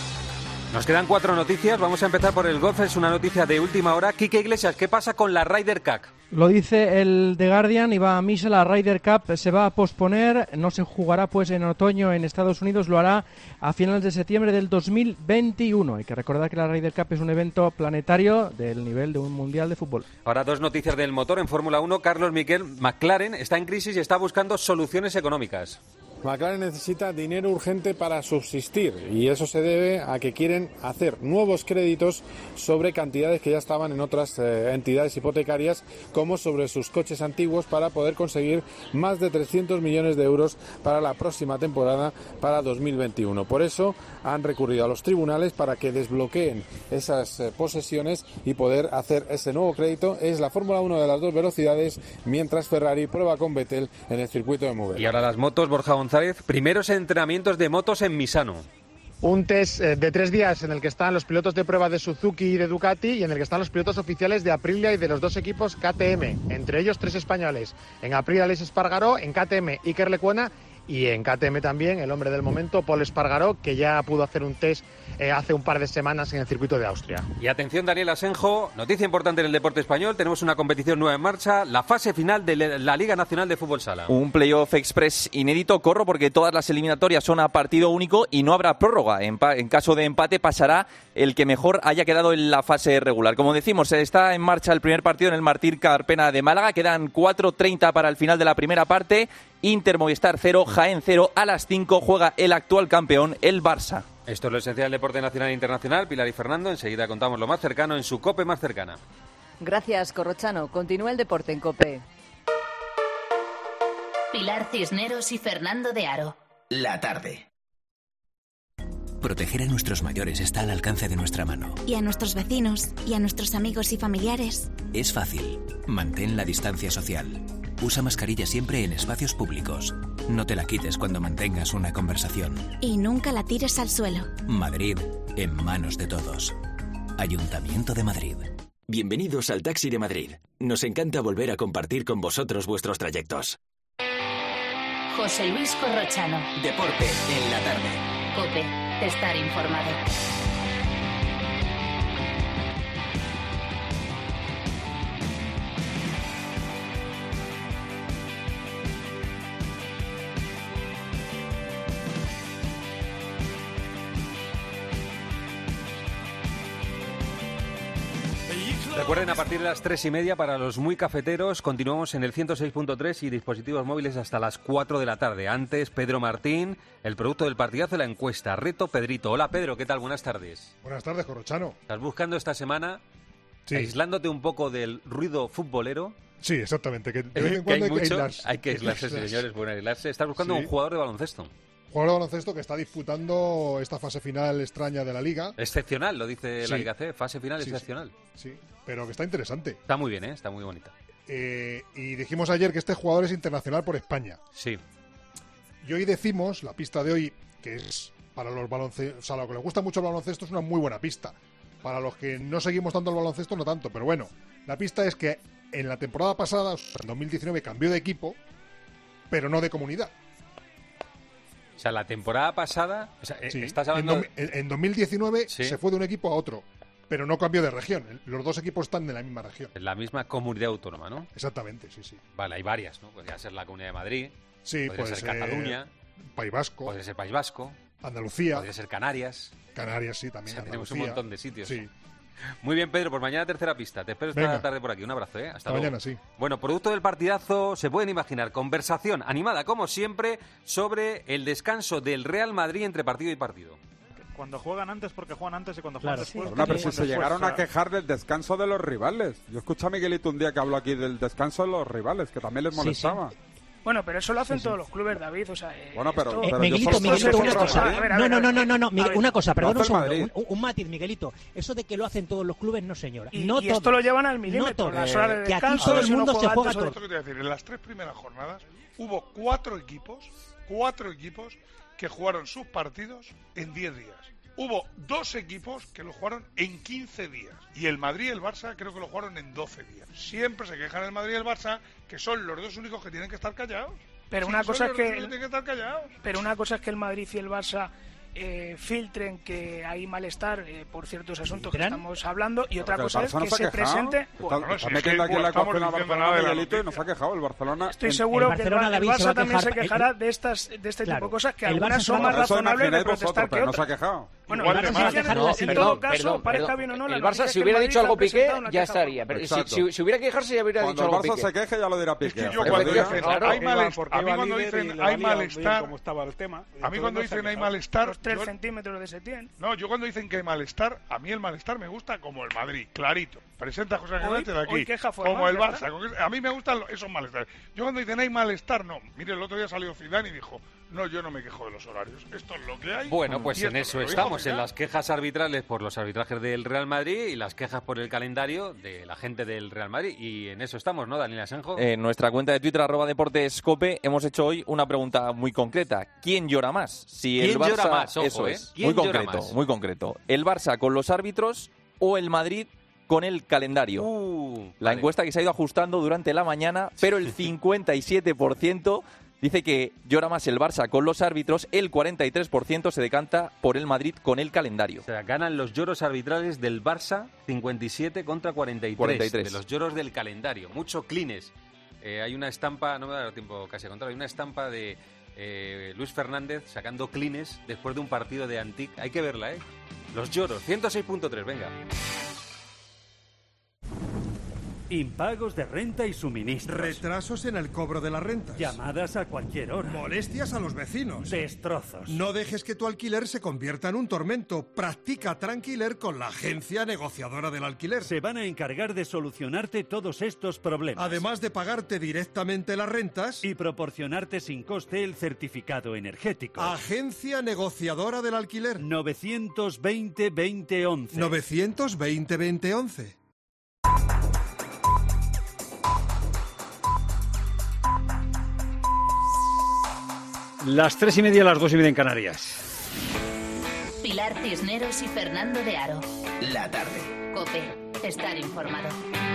Speaker 7: Nos quedan cuatro noticias. Vamos a empezar por el golf. Es una noticia de última hora. Quique Iglesias, ¿qué pasa con la Ryder Cup?
Speaker 11: Lo dice el The Guardian, Iba Misa, la Ryder Cup se va a posponer, no se jugará pues en otoño en Estados Unidos, lo hará a finales de septiembre del dos mil veintiuno. Hay que recordar que la Ryder Cup es un evento planetario del nivel de un mundial de fútbol.
Speaker 7: Ahora dos noticias del motor en Fórmula uno. Carlos Miquel, McLaren está en crisis y está buscando soluciones económicas.
Speaker 12: McLaren necesita dinero urgente para subsistir y eso se debe a que quieren hacer nuevos créditos sobre cantidades que ya estaban en otras eh, entidades hipotecarias, como sobre sus coches antiguos, para poder conseguir más de trescientos millones de euros para la próxima temporada, para dos mil veintiuno. Por eso han recurrido a los tribunales para que desbloqueen esas eh, posesiones y poder hacer ese nuevo crédito. Es la Fórmula uno de las dos velocidades, mientras Ferrari prueba con Vettel en el circuito de Mugello.
Speaker 7: Y ahora las motos, Borja González. Primeros entrenamientos de motos en Misano.
Speaker 13: Un test de tres días en el que están los pilotos de prueba de Suzuki y de Ducati y en el que están los pilotos oficiales de Aprilia y de los dos equipos K T M, entre ellos tres españoles. En Aprilia Aleix Espargaró, en K T M Iker Lecuona Y en K T M también, el hombre del momento, Paul Espargaró, que ya pudo hacer un test eh, hace un par de semanas en el circuito de Austria.
Speaker 7: Y atención, Daniel Asenjo, noticia importante en el deporte español, tenemos una competición nueva en marcha, la fase final de la Liga Nacional de Fútbol Sala.
Speaker 5: Un playoff express inédito, Corro, porque todas las eliminatorias son a partido único y no habrá prórroga. En, pa- en caso de empate pasará el que mejor haya quedado en la fase regular. Como decimos, está en marcha el primer partido en el Martín Carpena de Málaga, quedan cuatro treinta para el final de la primera parte. Inter Movistar cero, Jaén cero, a las cinco juega el actual campeón, el Barça.
Speaker 7: Esto es lo esencial del deporte nacional e internacional. Pilar y Fernando, enseguida contamos lo más cercano en su COPE más cercana.
Speaker 6: Gracias, Corrochano. Continúa el deporte en COPE.
Speaker 23: Pilar Cisneros y Fernando de Aro.
Speaker 1: La tarde. Proteger a nuestros mayores está al alcance de nuestra mano.
Speaker 14: Y a nuestros vecinos, y a nuestros amigos y familiares.
Speaker 1: Es fácil. Mantén la distancia social. Usa mascarilla siempre en espacios públicos. No te la quites cuando mantengas una conversación.
Speaker 14: Y nunca la tires al suelo.
Speaker 1: Madrid, en manos de todos. Ayuntamiento de Madrid. Bienvenidos al Taxi de Madrid. Nos encanta volver a compartir con vosotros vuestros trayectos.
Speaker 23: José Luis Corrochano.
Speaker 1: Deporte en la tarde.
Speaker 23: COPE. Estar informado.
Speaker 7: Recuerden, a partir de las tres y media, para los muy cafeteros, continuamos en el ciento seis punto tres y dispositivos móviles hasta las cuatro de la tarde. Antes, Pedro Martín, el producto del partidazo de la encuesta. Reto Pedrito. Hola, Pedro, ¿qué tal? Buenas tardes.
Speaker 15: Buenas tardes, Corrochano.
Speaker 7: ¿Estás buscando esta semana,
Speaker 15: sí,
Speaker 7: aislándote un poco del ruido futbolero?
Speaker 15: Sí, exactamente. Que de vez en
Speaker 7: que hay,
Speaker 15: cuando hay
Speaker 7: mucho,
Speaker 15: que aislarse.
Speaker 7: Hay que aislarse, sí, señores. Bueno, aislarse. Estás buscando
Speaker 15: Sí.
Speaker 7: un jugador de baloncesto.
Speaker 15: Jugador de baloncesto que está disputando esta fase final extraña de la Liga.
Speaker 7: Excepcional, lo dice
Speaker 15: Sí.
Speaker 7: la Liga C. Fase final
Speaker 15: Sí,
Speaker 7: excepcional.
Speaker 15: Sí, sí, pero que está interesante.
Speaker 7: Está muy bien, ¿eh? Está muy bonita.
Speaker 15: Eh, y dijimos ayer que este jugador es internacional por España.
Speaker 7: Sí.
Speaker 15: Y hoy decimos, la pista de hoy, que es para los baloncestos, o sea, a los que les gusta mucho el baloncesto, es una muy buena pista. Para los que no seguimos tanto el baloncesto, no tanto. Pero bueno, la pista es que en la temporada pasada, o sea, en dos mil diecinueve, cambió de equipo, pero no de comunidad.
Speaker 7: O sea, la temporada pasada... O sea,
Speaker 15: Sí.
Speaker 7: estás hablando...
Speaker 15: En, do- en- en dos mil diecinueve
Speaker 7: Sí.
Speaker 15: se fue de un equipo a otro, pero no cambió de región. Los dos equipos están en la misma región.
Speaker 7: En la misma comunidad autónoma, ¿no?
Speaker 15: Exactamente, sí, sí.
Speaker 7: Vale, hay varias, ¿no? Podría ser la Comunidad de Madrid,
Speaker 15: Sí,
Speaker 7: podría
Speaker 15: pues,
Speaker 7: ser Cataluña,
Speaker 15: eh, País Vasco,
Speaker 7: podría ser País Vasco,
Speaker 15: Andalucía,
Speaker 7: podría ser Canarias.
Speaker 15: Canarias, sí,
Speaker 7: O
Speaker 15: también.
Speaker 7: sea, tenemos un
Speaker 15: Andalucía.
Speaker 7: montón de sitios.
Speaker 15: Sí.
Speaker 7: Muy bien, Pedro, pues mañana tercera pista. Te espero esta
Speaker 15: Venga.
Speaker 7: tarde por aquí. Un abrazo, ¿eh? Hasta
Speaker 15: Hasta
Speaker 7: luego.
Speaker 15: mañana, sí.
Speaker 7: Bueno, producto del partidazo, se pueden imaginar, conversación animada, como siempre, sobre el descanso del Real Madrid entre partido y partido.
Speaker 16: Cuando juegan antes porque juegan antes y cuando
Speaker 7: Claro,
Speaker 16: juegan
Speaker 7: sí.
Speaker 16: después.
Speaker 17: Bueno, pero si
Speaker 16: porque
Speaker 17: se
Speaker 16: juegan
Speaker 17: llegaron
Speaker 16: después.
Speaker 17: a quejar del descanso de los rivales. Yo escuché a Miguelito un día que habló aquí del descanso de los rivales, que también les
Speaker 18: Sí, sí.
Speaker 17: molestaba.
Speaker 18: Bueno, pero eso lo hacen
Speaker 17: Sí, sí.
Speaker 18: todos los clubes, David. O sea, eh,
Speaker 17: Bueno, pero-
Speaker 18: esto-
Speaker 17: pero
Speaker 18: Eh,
Speaker 17: yo
Speaker 18: Miguelito,
Speaker 17: solo-
Speaker 18: Miguelito,
Speaker 17: solo
Speaker 18: una
Speaker 17: soy
Speaker 18: cosa.
Speaker 17: Madrid.
Speaker 18: A ver, a No, ver, no, a no, ver. no, A no, Miguel, ver. una cosa, perdón
Speaker 17: No
Speaker 18: un
Speaker 17: hace el
Speaker 18: segundo.
Speaker 17: Madrid.
Speaker 18: Un,
Speaker 19: Un matiz, Miguelito. Eso de que lo hacen todos los clubes, no, señora.
Speaker 18: Y,
Speaker 19: no
Speaker 18: y esto
Speaker 19: todos.
Speaker 18: lo llevan al
Speaker 19: No
Speaker 18: milímetro.
Speaker 19: todos.
Speaker 18: Las horas de
Speaker 19: Que aquí
Speaker 18: descanso,
Speaker 19: todo el
Speaker 18: si uno
Speaker 19: mundo se
Speaker 18: juega
Speaker 19: juega
Speaker 18: antes o
Speaker 19: todo.
Speaker 18: después.
Speaker 20: Esto que te voy a decir, en las tres primeras jornadas hubo cuatro equipos, cuatro equipos que jugaron sus partidos en diez días. Hubo dos equipos que lo jugaron en quince días. Y el Madrid y el Barça creo que lo jugaron en doce días. Siempre se quejan el Madrid y el Barça, que son los dos únicos que tienen que estar callados.
Speaker 18: Pero
Speaker 20: Sí,
Speaker 18: una
Speaker 20: son
Speaker 18: cosa es
Speaker 20: los
Speaker 18: que
Speaker 20: dos únicos que tienen que estar callados.
Speaker 18: Pero una cosa es que el Madrid y el Barça eh, filtren que hay malestar eh, por ciertos asuntos que
Speaker 19: ¿Filtran?
Speaker 18: estamos hablando y otra
Speaker 17: Porque el
Speaker 18: cosa es
Speaker 17: Barça no
Speaker 18: que
Speaker 17: se ha
Speaker 18: se
Speaker 17: quejado.
Speaker 18: presente.
Speaker 17: Está,
Speaker 20: Bueno,
Speaker 17: está
Speaker 20: si es
Speaker 17: metiendo
Speaker 20: que
Speaker 17: aquí la
Speaker 20: estamos
Speaker 17: cocina
Speaker 20: diciendo
Speaker 17: Barcelona
Speaker 20: nada de la
Speaker 17: Miguelito y no
Speaker 20: noticia.
Speaker 17: se ha quejado el Barcelona.
Speaker 18: Estoy
Speaker 19: El-
Speaker 18: seguro
Speaker 19: el
Speaker 18: que el,
Speaker 19: Barcelona,
Speaker 18: Ba- el
Speaker 19: David, se va
Speaker 18: Barça
Speaker 19: a
Speaker 18: también se
Speaker 19: quejar-
Speaker 18: quejará de estas de este
Speaker 19: Claro,
Speaker 18: tipo de cosas que
Speaker 19: el
Speaker 18: algunas
Speaker 19: Barça se
Speaker 18: son
Speaker 19: va a
Speaker 18: más
Speaker 17: Eso
Speaker 18: razonables de
Speaker 17: imagináis
Speaker 18: protestar
Speaker 17: vosotros,
Speaker 18: que
Speaker 17: pero no se ha
Speaker 18: otras.
Speaker 17: quejado.
Speaker 18: Bueno,
Speaker 20: Igual
Speaker 18: el
Speaker 20: de
Speaker 18: Barça
Speaker 20: mal.
Speaker 18: se queja,
Speaker 20: No,
Speaker 18: en
Speaker 20: perdón,
Speaker 18: todo caso,
Speaker 20: perdón,
Speaker 18: parezca
Speaker 20: perdón.
Speaker 18: bien o no, la
Speaker 20: El
Speaker 18: noticia
Speaker 20: Barça,
Speaker 18: es
Speaker 20: si
Speaker 18: que el
Speaker 20: hubiera
Speaker 18: Madrid
Speaker 20: dicho
Speaker 18: ha
Speaker 20: algo Piqué,
Speaker 18: presentado una
Speaker 20: ya
Speaker 18: queja
Speaker 20: estaría. Pero si,
Speaker 17: Exacto.
Speaker 20: si, si hubiera que quejarse, ya hubiera
Speaker 17: Cuando
Speaker 20: dicho
Speaker 17: el
Speaker 20: algo
Speaker 17: Barça
Speaker 20: Piqué.
Speaker 17: se queje ya lo dirá Piqué.
Speaker 20: que yo
Speaker 17: Porque
Speaker 20: cuando
Speaker 17: diga-
Speaker 20: dicen, claro, hay iba- malestar, a a mí mí cuando cuando dicen, dicen, hay hay malestar, cómo estaba el tema. a mí cuando dicen hay malestar,
Speaker 18: Los tres
Speaker 20: yo-
Speaker 18: centímetros de Setién.
Speaker 20: no, yo cuando dicen que hay malestar, a mí el malestar me gusta como el Madrid, clarito. Presenta José
Speaker 18: Hoy-
Speaker 20: Ángel de aquí,
Speaker 18: hoy queja formal,
Speaker 20: como el
Speaker 18: ya
Speaker 20: Barça.
Speaker 18: está.
Speaker 20: con que- A mí me gustan lo- esos malestares. Yo cuando dicen hay malestar, no. Mire, el otro día salió Zidane y dijo, no, yo no me quejo de los horarios. Esto es lo que hay.
Speaker 7: Bueno, pues
Speaker 20: y
Speaker 7: en
Speaker 20: esto
Speaker 7: eso
Speaker 20: me lo dijo
Speaker 7: estamos, en
Speaker 20: Zidane.
Speaker 7: las quejas arbitrales por los arbitrajes del Real Madrid y las quejas por el calendario de la gente del Real Madrid. Y en eso estamos, ¿no, Daniel Asenjo?
Speaker 5: En nuestra cuenta de Twitter, arroba deportescope, hemos hecho hoy una pregunta muy concreta. ¿Quién llora más? Si el
Speaker 7: ¿Quién
Speaker 5: Barça,
Speaker 7: llora más? Ojo,
Speaker 5: eso
Speaker 7: ¿eh?
Speaker 5: es,
Speaker 7: ¿Quién
Speaker 5: muy
Speaker 7: llora
Speaker 5: concreto,
Speaker 7: más?
Speaker 5: muy concreto. ¿El Barça con los árbitros o el Madrid con el calendario?
Speaker 7: Uh,
Speaker 5: La
Speaker 7: vale.
Speaker 5: encuesta que se ha ido ajustando durante la mañana, pero el cincuenta y siete por ciento Dice que llora más el Barça con los árbitros, el cuarenta y tres por ciento se decanta por el Madrid con el calendario.
Speaker 7: O sea, ganan los lloros arbitrales del Barça cincuenta y siete contra cuarenta y tres,
Speaker 5: cuarenta y tres.
Speaker 7: De los lloros del calendario. Mucho clines. Eh, hay una estampa, no me da tiempo casi a contar, hay una estampa de eh, Luis Fernández sacando clines después de un partido de Antic. Hay que verla, ¿eh? Los lloros, ciento seis punto tres, venga.
Speaker 2: Impagos de renta y suministros.
Speaker 21: Retrasos en el cobro de las rentas.
Speaker 2: Llamadas a cualquier hora.
Speaker 21: Molestias a los vecinos.
Speaker 2: Destrozos.
Speaker 21: No dejes que tu alquiler se convierta en un tormento. Practica Tranquiler con la agencia negociadora del alquiler.
Speaker 2: Se van a encargar de solucionarte todos estos problemas.
Speaker 21: Además de pagarte directamente las rentas
Speaker 2: y proporcionarte sin coste el certificado energético.
Speaker 21: Agencia negociadora del alquiler.
Speaker 2: novecientos veinte veinte once.
Speaker 21: novecientos veinte veinte once.
Speaker 22: Las tres y media, las dos y media en Canarias.
Speaker 23: Pilar Cisneros y Fernando de Aro.
Speaker 1: La tarde.
Speaker 23: COPE. Estar informado.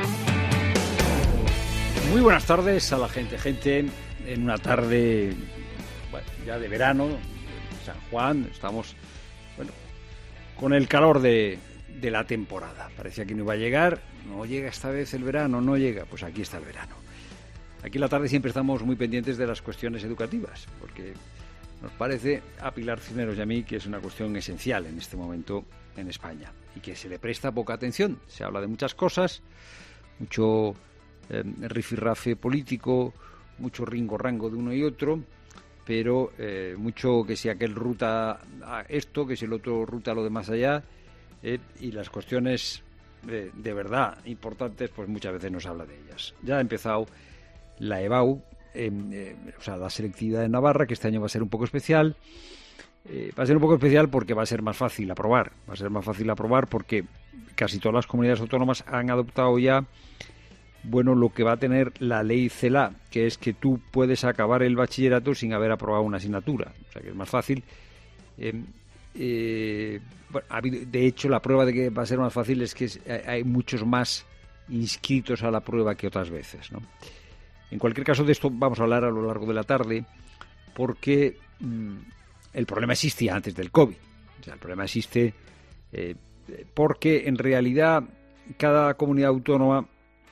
Speaker 22: Muy buenas tardes a la gente. Gente, en una tarde, bueno, ya de verano, San Juan, estamos, bueno, con el calor de, de la temporada. Parecía que no iba a llegar, no llega esta vez el verano, no llega, pues aquí está el verano. Aquí en la tarde siempre estamos muy pendientes de las cuestiones educativas, porque nos parece a Pilar Cisneros y a mí que es una cuestión esencial en este momento en España y que se le presta poca atención. Se habla de muchas cosas, mucho eh, rifirrafe político, mucho ringo-rango de uno y otro, pero eh, mucho que si aquel ruta a esto, que si el otro ruta a lo de más allá, eh, y las cuestiones eh, de verdad importantes, pues muchas veces no se habla de ellas. Ya ha empezado la E B A U, eh, eh, o sea, la selectividad de Navarra, que este año va a ser un poco especial. Eh, va a ser un poco especial porque va a ser más fácil aprobar. Va a ser más fácil aprobar porque casi todas las comunidades autónomas han adoptado ya, bueno, lo que va a tener la ley CELA, que es que tú puedes acabar el bachillerato sin haber aprobado una asignatura. O sea, que es más fácil. Eh, eh, bueno, ha habido, de hecho, la prueba de que va a ser más fácil es que es, hay muchos más inscritos a la prueba que otras veces, ¿no? En cualquier caso, de esto vamos a hablar a lo largo de la tarde, porque mmm, el problema existía antes del COVID. O sea, el problema existe eh, porque, en realidad, cada comunidad autónoma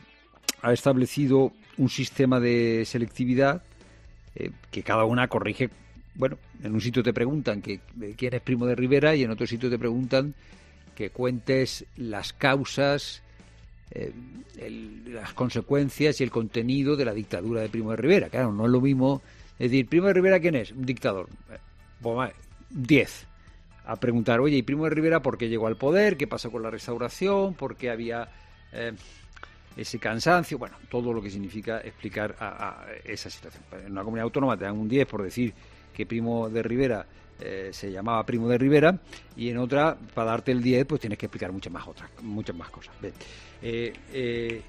Speaker 22: ha establecido un sistema de selectividad eh, que cada una corrige. Bueno, en un sitio te preguntan que quién es Primo de Rivera y en otro sitio te preguntan que cuentes las causas, Eh, el, las consecuencias y el contenido de la dictadura de Primo de Rivera. Claro, no es lo mismo decir, ¿Primo de Rivera quién es? Un dictador. Pues, diez. A preguntar, oye, ¿y Primo de Rivera por qué llegó al poder? ¿Qué pasó con la restauración? ¿Por qué había eh, ese cansancio? Bueno, todo lo que significa explicar a, a esa situación. En una comunidad autónoma te dan un diez por decir que Primo de Rivera Eh, se llamaba Primo de Rivera, y en otra, para darte el diez, pues tienes que explicar muchas más otras, muchas más cosas. Bien. Eh, eh,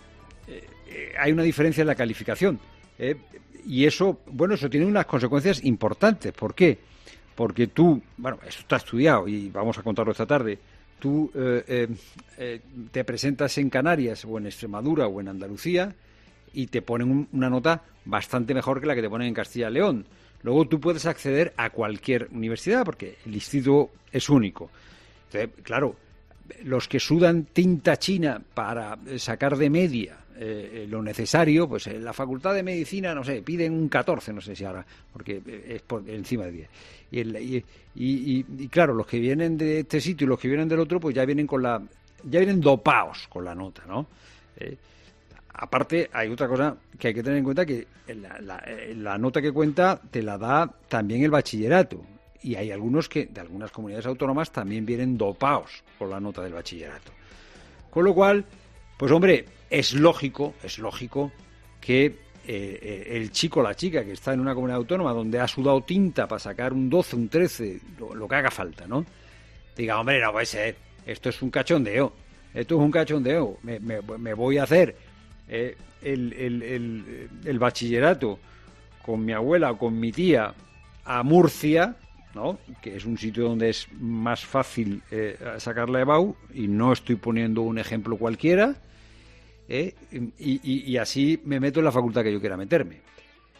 Speaker 22: eh, hay una diferencia en la calificación, eh, y eso, bueno, eso tiene unas consecuencias importantes. ¿Por qué? Porque tú, bueno, esto está estudiado y vamos a contarlo esta tarde. Tú eh, eh, eh, te presentas en Canarias o en Extremadura o en Andalucía y te ponen un, una nota bastante mejor que la que te ponen en Castilla y León. Luego tú puedes acceder a cualquier universidad porque el instituto es único. Entonces, claro, los que sudan tinta china para sacar de media eh, lo necesario, pues en la Facultad de Medicina, no sé, piden un catorce, no sé si ahora, porque es por encima de diez. Y, el, y, y, y claro, los que vienen de este sitio y los que vienen del otro, pues ya vienen con la, ya vienen dopados con la nota, ¿no? Eh, Aparte, hay otra cosa que hay que tener en cuenta, que la, la, la nota que cuenta te la da también el bachillerato. Y hay algunos que, de algunas comunidades autónomas, también vienen dopados con la nota del bachillerato. Con lo cual, pues hombre, es lógico, es lógico que eh, el chico o la chica que está en una comunidad autónoma donde ha sudado tinta para sacar un doce, un trece, lo, lo que haga falta, ¿no? Diga, hombre, no puede ser, esto es un cachondeo, esto es un cachondeo, me, me, me voy a hacer Eh, el, el, el, el bachillerato con mi abuela o con mi tía a Murcia, ¿no? Que es un sitio donde es más fácil eh, sacar la E B A U, y no estoy poniendo un ejemplo cualquiera, eh, y, y, y así me meto en la facultad que yo quiera meterme.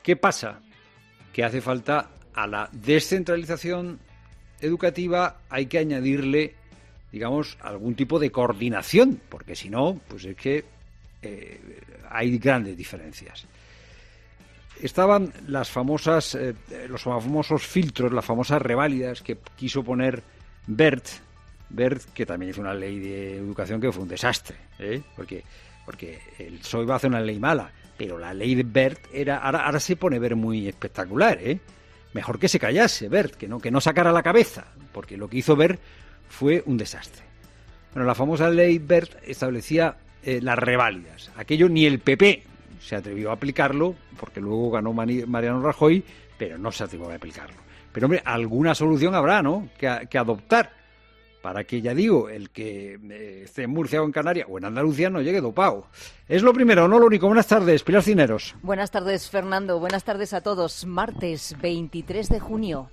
Speaker 22: ¿Qué pasa? Que hace falta a la descentralización educativa, hay que añadirle, digamos, algún tipo de coordinación, porque si no, pues es que eh, hay grandes diferencias. Estaban las famosas, eh, los famosos filtros, las famosas reválidas que quiso poner Wert, Wert, que también hizo una ley de educación que fue un desastre, ¿eh? porque, porque el P S O E va a hacer una ley mala, pero la ley de Wert era, ahora, ahora se pone Wert muy espectacular, ¿eh? Mejor que se callase Wert, que no, que no sacara la cabeza, porque lo que hizo Wert fue un desastre. Bueno, la famosa ley Wert establecía eh, las reválidas. Aquello ni el P P se atrevió a aplicarlo, porque luego ganó Mani- Mariano Rajoy, pero no se atrevió a aplicarlo. Pero, hombre, alguna solución habrá, ¿no?, que, que adoptar para que, ya digo, el que eh, esté en Murcia o en Canarias o en Andalucía no llegue dopado. Es lo primero, no lo único. Buenas tardes, Pilar Cineros.
Speaker 6: Buenas tardes, Fernando. Buenas tardes a todos. Martes veintitrés de junio.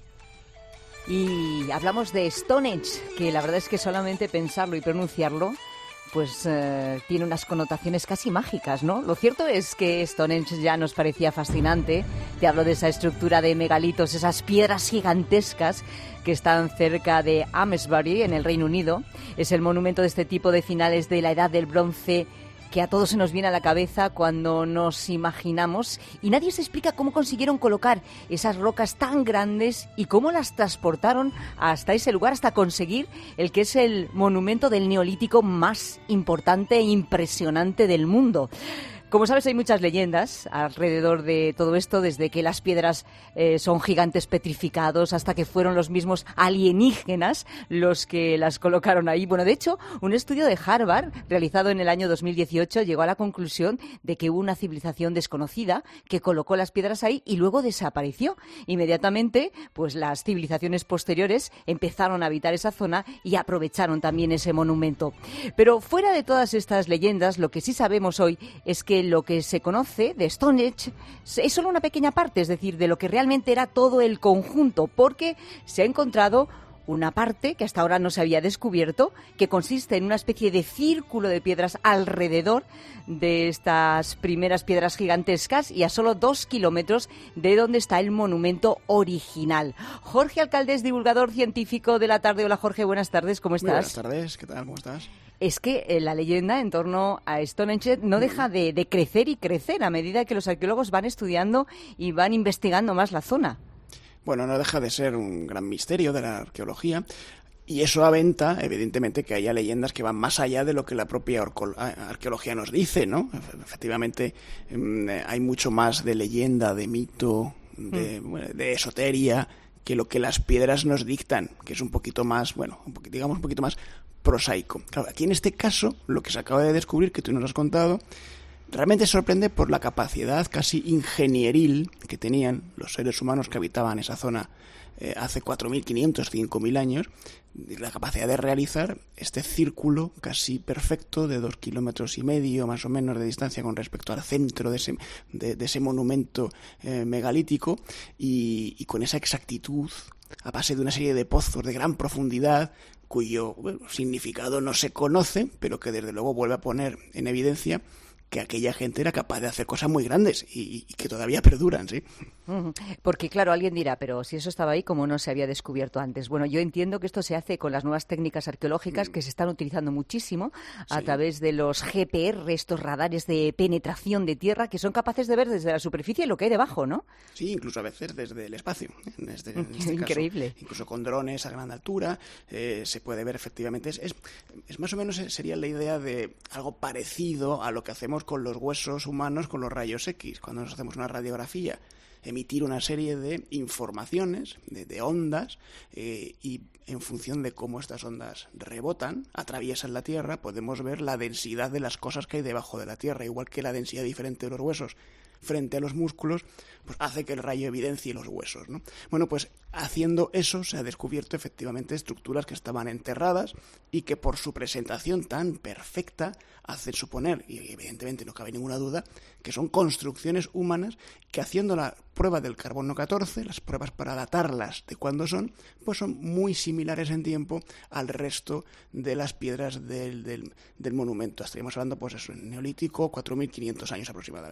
Speaker 6: Y hablamos de Stonehenge, que la verdad es que solamente pensarlo y pronunciarlo pues eh, tiene unas connotaciones casi mágicas, ¿no? Lo cierto es que Stonehenge ya nos parecía fascinante. Te hablo de esa estructura de megalitos, esas piedras gigantescas que están cerca de Amesbury, en el Reino Unido. Es el monumento de este tipo de finales de la Edad del Bronce que a todos se nos viene a la cabeza cuando nos imaginamos, y nadie se explica cómo consiguieron colocar esas rocas tan grandes y cómo las transportaron hasta ese lugar, hasta conseguir el que es el monumento del Neolítico más importante e impresionante del mundo. Como sabes, hay muchas leyendas alrededor de todo esto, desde que las piedras eh, son gigantes petrificados hasta que fueron los mismos alienígenas los que las colocaron ahí. Bueno, de hecho, un estudio de Harvard realizado en el año dos mil dieciocho llegó a la conclusión de que hubo una civilización desconocida que colocó las piedras ahí y luego desapareció. Inmediatamente, pues las civilizaciones posteriores empezaron a habitar esa zona y aprovecharon también ese monumento. Pero fuera de todas estas leyendas, lo que sí sabemos hoy es que lo que se conoce de Stonehenge es solo una pequeña parte, es decir, de lo que realmente era todo el conjunto, porque se ha encontrado una parte que hasta ahora no se había descubierto, que consiste en una especie de círculo de piedras alrededor de estas primeras piedras gigantescas y a solo dos kilómetros de donde está el monumento original. Jorge Alcalde, divulgador científico de La Tarde. Hola, Jorge, buenas tardes, ¿cómo estás?
Speaker 3: Muy buenas tardes, ¿qué tal? ¿Cómo estás?
Speaker 6: Es que eh, la leyenda en torno a Stonehenge no deja de, de crecer y crecer a medida que los arqueólogos van estudiando y van investigando más la zona.
Speaker 3: Bueno, no deja de ser un gran misterio de la arqueología, y eso aventa, evidentemente, que haya leyendas que van más allá de lo que la propia arqueología nos dice, ¿no? Efectivamente, hay mucho más de leyenda, de mito, de, mm. de esoteria, que lo que las piedras nos dictan, que es un poquito más, bueno, un poquito, digamos un poquito más prosaico. Claro, aquí en este caso, lo que se acaba de descubrir, que tú nos has contado, realmente sorprende por la capacidad casi ingenieril que tenían los seres humanos que habitaban esa zona eh, hace cuatro mil quinientos, cinco mil años, la capacidad de realizar este círculo casi perfecto de dos kilómetros y medio más o menos de distancia con respecto al centro de ese, de, de ese monumento eh, megalítico, y, y con esa exactitud a base de una serie de pozos de gran profundidad cuyo bueno, significado no se conoce, pero que desde luego vuelve a poner en evidencia que aquella gente era capaz de hacer cosas muy grandes y, y que todavía perduran, ¿sí?
Speaker 6: Porque, claro, alguien dirá, pero si eso estaba ahí, ¿cómo no se había descubierto antes? Bueno, yo entiendo que esto se hace con las nuevas técnicas arqueológicas que se están utilizando muchísimo a sí. través de los G P R, estos radares de penetración de tierra, que son capaces de ver desde la superficie lo que hay debajo, ¿no?
Speaker 3: Sí, incluso a veces desde el espacio. En este, en este
Speaker 6: Increíble.
Speaker 3: Caso, incluso con drones a gran altura eh, se puede ver efectivamente. Es, es, es más o menos sería la idea de algo parecido a lo que hacemos con los huesos humanos con los rayos X, cuando nos hacemos una radiografía. Emitir una serie de informaciones, de, de ondas, eh, y en función de cómo estas ondas rebotan, atraviesan la Tierra, podemos ver la densidad de las cosas que hay debajo de la Tierra, igual que la densidad diferente de los huesos frente a los músculos, pues hace que el rayo evidencie los huesos, ¿no? Bueno, pues haciendo eso se ha descubierto efectivamente estructuras que estaban enterradas y que por su presentación tan perfecta hacen suponer, y evidentemente no cabe ninguna duda, que son construcciones humanas que, haciendo la prueba del carbono catorce, las pruebas para datarlas de cuándo son, pues son muy similares en tiempo al resto de las piedras del, del, del monumento. Estaríamos hablando, pues eso, en Neolítico, cuatro mil quinientos años aproximadamente.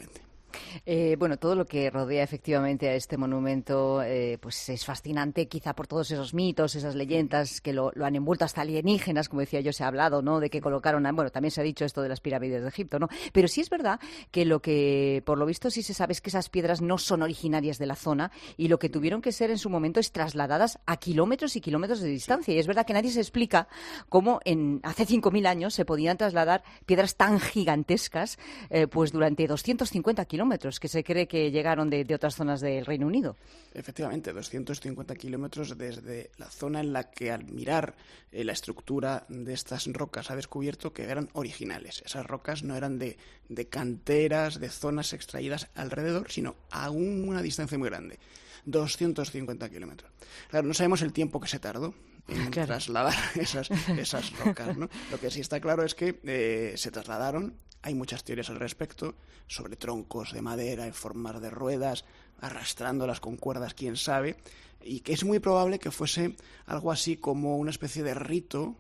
Speaker 6: Eh, bueno, todo lo que rodea efectivamente a este monumento eh, pues es fascinante, quizá por todos esos mitos, esas leyendas que lo, lo han envuelto, hasta alienígenas, como decía yo, se ha hablado, ¿no? De que colocaron, a, bueno, también se ha dicho esto de las pirámides de Egipto, ¿no? Pero sí es verdad que lo que, por lo visto, sí se sabe es que esas piedras no son originarias de la zona y lo que tuvieron que ser en su momento es trasladadas a kilómetros y kilómetros de distancia. Y es verdad que nadie se explica cómo en hace cinco mil años se podían trasladar piedras tan gigantescas eh, pues durante doscientos cincuenta kilómetros. kilómetros que se cree que llegaron de, de otras zonas del Reino Unido.
Speaker 3: Efectivamente, doscientos cincuenta kilómetros desde la zona en la que al mirar eh, la estructura de estas rocas ha descubierto que eran originales. Esas rocas no eran de, de canteras, de zonas extraídas alrededor, sino a una distancia muy grande. doscientos cincuenta kilómetros. Claro, no sabemos el tiempo que se tardó en claro. trasladar esas, esas rocas, ¿no? Lo que sí está claro es que eh, se trasladaron. Hay muchas teorías al respecto, sobre troncos de madera en formas de ruedas, arrastrándolas con cuerdas, quién sabe, y que es muy probable que fuese algo así como una especie de rito,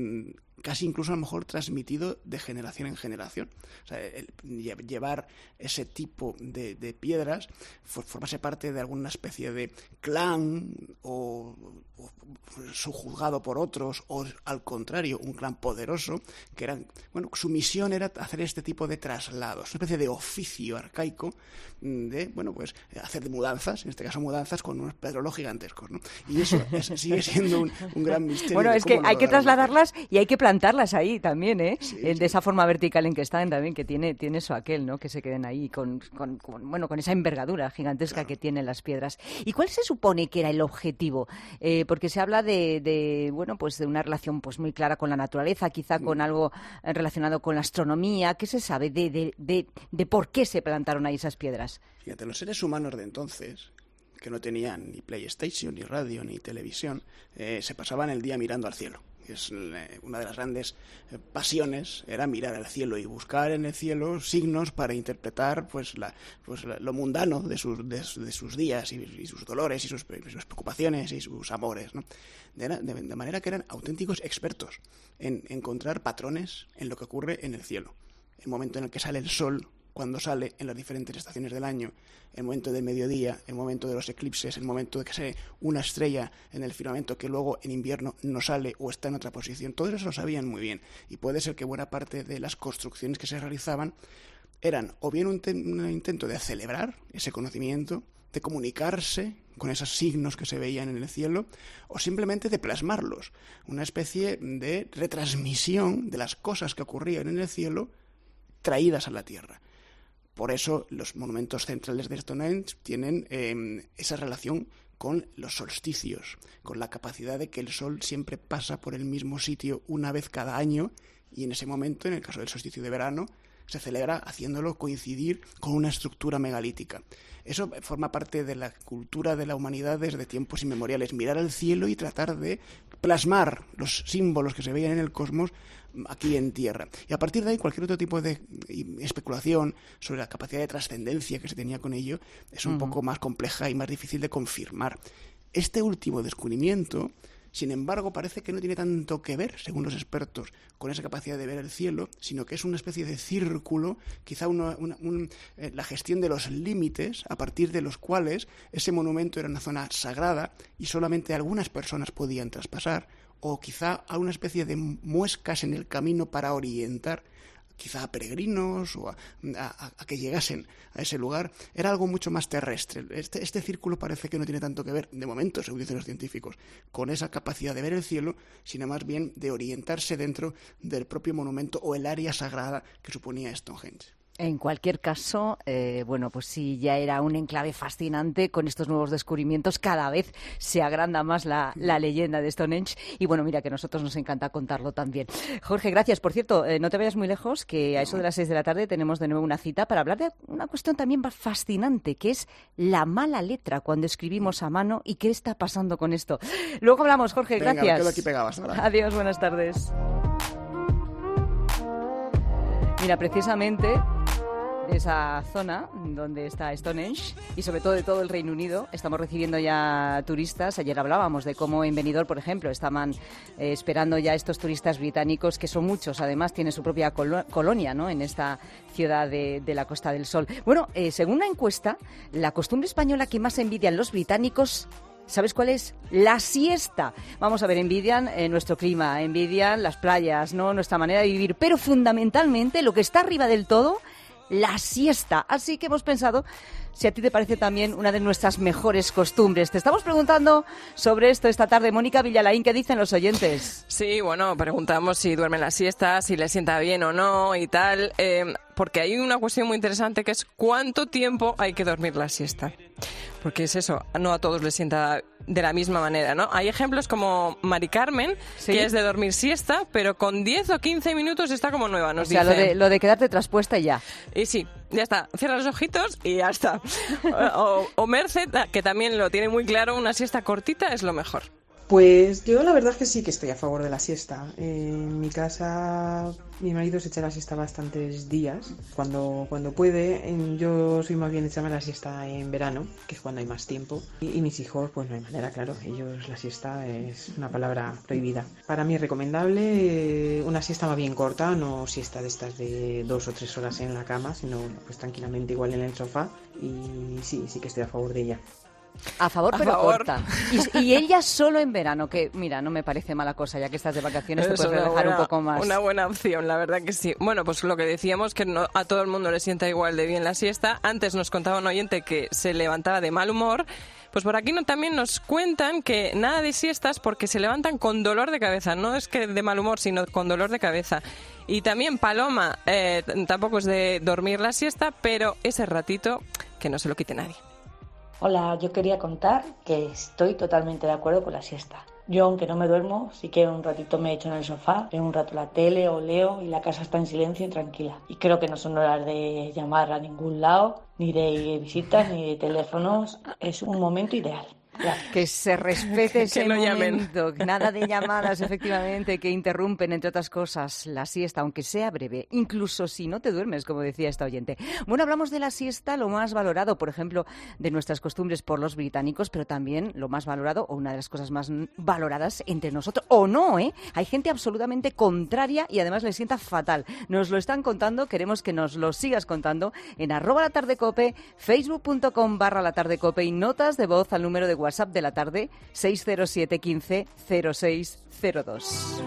Speaker 3: casi incluso a lo mejor transmitido de generación en generación. O sea, el, llevar ese tipo de, de piedras, for, formarse parte de alguna especie de clan o, o subjugado por otros, o al contrario, un clan poderoso, que eran, bueno, su misión era hacer este tipo de traslados, una especie de oficio arcaico de, bueno, pues hacer mudanzas, en este caso mudanzas con unos pedrolos gigantescos, ¿no? Y eso es, sigue siendo un, un gran misterio.
Speaker 6: Bueno, es que hay que trasladarlas y hay que plantarlas ahí también, ¿eh?
Speaker 3: Sí,
Speaker 6: de
Speaker 3: sí.
Speaker 6: esa forma vertical en que están también, que tiene, tiene eso aquel, ¿no? Que se queden ahí con, con, con bueno, con esa envergadura gigantesca claro. que tienen las piedras. ¿Y cuál se supone que era el objetivo? Eh, porque se habla de, de, bueno, pues de una relación pues muy clara con la naturaleza, quizá con algo relacionado con la astronomía. ¿Qué se sabe de, de, de, de por qué se plantaron ahí esas piedras?
Speaker 3: Fíjate, los seres humanos de entonces, que no tenían ni PlayStation, ni radio, ni televisión, eh, se pasaban el día mirando al cielo. Es eh, una de las grandes eh, pasiones, era mirar al cielo y buscar en el cielo signos para interpretar pues, la, pues la, lo mundano de sus, de, de sus días y, y sus dolores y sus, y sus preocupaciones y sus amores, ¿no? De, de, de manera que eran auténticos expertos en encontrar patrones en lo que ocurre en el cielo. El momento en el que sale el sol, cuando sale en las diferentes estaciones del año, el momento del mediodía, el momento de los eclipses, el momento de que sale una estrella en el firmamento que luego en invierno no sale o está en otra posición. Todo eso lo sabían muy bien y puede ser que buena parte de las construcciones que se realizaban eran o bien un, te- un intento de celebrar ese conocimiento, de comunicarse con esos signos que se veían en el cielo, o simplemente de plasmarlos, una especie de retransmisión de las cosas que ocurrían en el cielo traídas a la Tierra. Por eso los monumentos centrales de Stonehenge tienen eh, esa relación con los solsticios, con la capacidad de que el sol siempre pasa por el mismo sitio una vez cada año, y en ese momento, en el caso del solsticio de verano, se celebra haciéndolo coincidir con una estructura megalítica. Eso forma parte de la cultura de la humanidad desde tiempos inmemoriales, mirar al cielo y tratar de plasmar los símbolos que se veían en el cosmos aquí en tierra. Y a partir de ahí, cualquier otro tipo de especulación sobre la capacidad de trascendencia que se tenía con ello es un uh-huh. poco más compleja y más difícil de confirmar. Este último descubrimiento, sin embargo, parece que no tiene tanto que ver, según los expertos, con esa capacidad de ver el cielo, sino que es una especie de círculo, quizá una, una, un, eh, la gestión de los límites a partir de los cuales ese monumento era una zona sagrada y solamente algunas personas podían traspasar, o quizá a una especie de muescas en el camino para orientar quizá a peregrinos o a, a, a que llegasen a ese lugar. Era algo mucho más terrestre. Este, este círculo parece que no tiene tanto que ver, de momento, según dicen los científicos, con esa capacidad de ver el cielo, sino más bien de orientarse dentro del propio monumento o el área sagrada que suponía Stonehenge.
Speaker 6: En cualquier caso, eh, bueno, pues sí, ya era un enclave fascinante. Con estos nuevos descubrimientos cada vez se agranda más la, la leyenda de Stonehenge. Y bueno, mira que a nosotros nos encanta contarlo también. Jorge, gracias. Por cierto, eh, no te vayas muy lejos, que a eso de las seis de la tarde tenemos de nuevo una cita para hablar de una cuestión también fascinante, que es la mala letra cuando escribimos a mano y qué está pasando con esto. Luego hablamos, Jorge.
Speaker 3: Venga,
Speaker 6: gracias.
Speaker 3: Me quedo aquí pegado. Hasta ahora.
Speaker 6: Adiós, buenas tardes. Mira, precisamente de esa zona donde está Stonehenge y sobre todo de todo el Reino Unido. Estamos recibiendo ya turistas. Ayer hablábamos de cómo en Benidorm, por ejemplo, estaban eh, esperando ya estos turistas británicos, que son muchos, además tiene su propia colo- colonia, ¿no?, en esta ciudad de, de la Costa del Sol. Bueno, eh, según una encuesta, la costumbre española que más envidian los británicos, ¿sabes cuál es? La siesta. Vamos a ver, envidian eh, nuestro clima, envidian las playas, ¿no?, nuestra manera de vivir, pero fundamentalmente lo que está arriba del todo, la siesta. Así que hemos pensado si a ti te parece también una de nuestras mejores costumbres. Te estamos preguntando sobre esto esta tarde. Mónica Villalaín, ¿qué dicen los oyentes?
Speaker 4: Sí, bueno, preguntamos si duermen la siesta, si les sienta bien o no y tal, eh, porque hay una cuestión muy interesante que es cuánto tiempo hay que dormir la siesta. Porque es eso, no a todos les sienta de la misma manera, ¿no? Hay ejemplos como Mari Carmen, ¿sí?, que es de dormir siesta, pero con diez o quince minutos está como nueva, nos
Speaker 6: o sea,
Speaker 4: dice.
Speaker 6: Lo de, lo de quedarte traspuesta y ya.
Speaker 4: Y sí, ya está. Cierra los ojitos y ya está. O, o Merced, que también lo tiene muy claro, una siesta cortita es lo mejor.
Speaker 8: Pues yo la verdad es que sí que estoy a favor de la siesta. En mi casa mi marido se echa la siesta bastantes días, cuando, cuando puede. Yo soy más bien echarme la siesta en verano, que es cuando hay más tiempo. Y, y mis hijos, pues no hay manera, claro. Ellos la siesta es una palabra prohibida. Para mí es recomendable eh, una siesta más bien corta, no siesta de estas de dos o tres horas en la cama, sino pues tranquilamente igual en el sofá. Y sí, sí que estoy a favor de ella.
Speaker 6: A favor,
Speaker 4: A
Speaker 6: pero
Speaker 4: favor.
Speaker 6: corta. Y, y ella solo en verano, que mira, no me parece mala cosa, ya que estás de vacaciones te
Speaker 4: Es
Speaker 6: puedes
Speaker 4: una
Speaker 6: relajar
Speaker 4: buena-
Speaker 6: un poco más.
Speaker 4: Una buena opción, la verdad que sí. Bueno, pues lo que decíamos, que no a todo el mundo le sienta igual de bien la siesta. Antes nos contaba un oyente que se levantaba de mal humor. Pues por aquí no, también nos cuentan que nada de siestas porque se levantan con dolor de cabeza. No es que de mal humor, sino con dolor de cabeza. Y también Paloma eh, tampoco es de dormir la siesta, pero ese ratito que no se lo quite nadie.
Speaker 9: Hola, yo quería contar que estoy totalmente de acuerdo con la siesta. Yo, aunque no me duermo, sí que un ratito me echo en el sofá, veo un rato la tele o leo y la casa está en silencio y tranquila. Y creo que no son horas de llamar a ningún lado, ni de visitas, ni de teléfonos. Es un momento ideal. Gracias.
Speaker 6: Que se respete ese
Speaker 4: Que lo llamen.
Speaker 6: momento. Nada de llamadas, efectivamente, que interrumpen, entre otras cosas, la siesta, aunque sea breve, incluso si no te duermes, como decía esta oyente. Bueno, hablamos de la siesta, lo más valorado, por ejemplo, de nuestras costumbres por los británicos, pero también lo más valorado, o una de las cosas más valoradas entre nosotros, o no, ¿eh? Hay gente absolutamente contraria y además le sienta fatal. Nos lo están contando, queremos que nos lo sigas contando en arroba la tarde cope, facebook.com barra la tarde cope y notas de voz al número de WhatsApp de la tarde seis cero siete quince cero seis cero dos.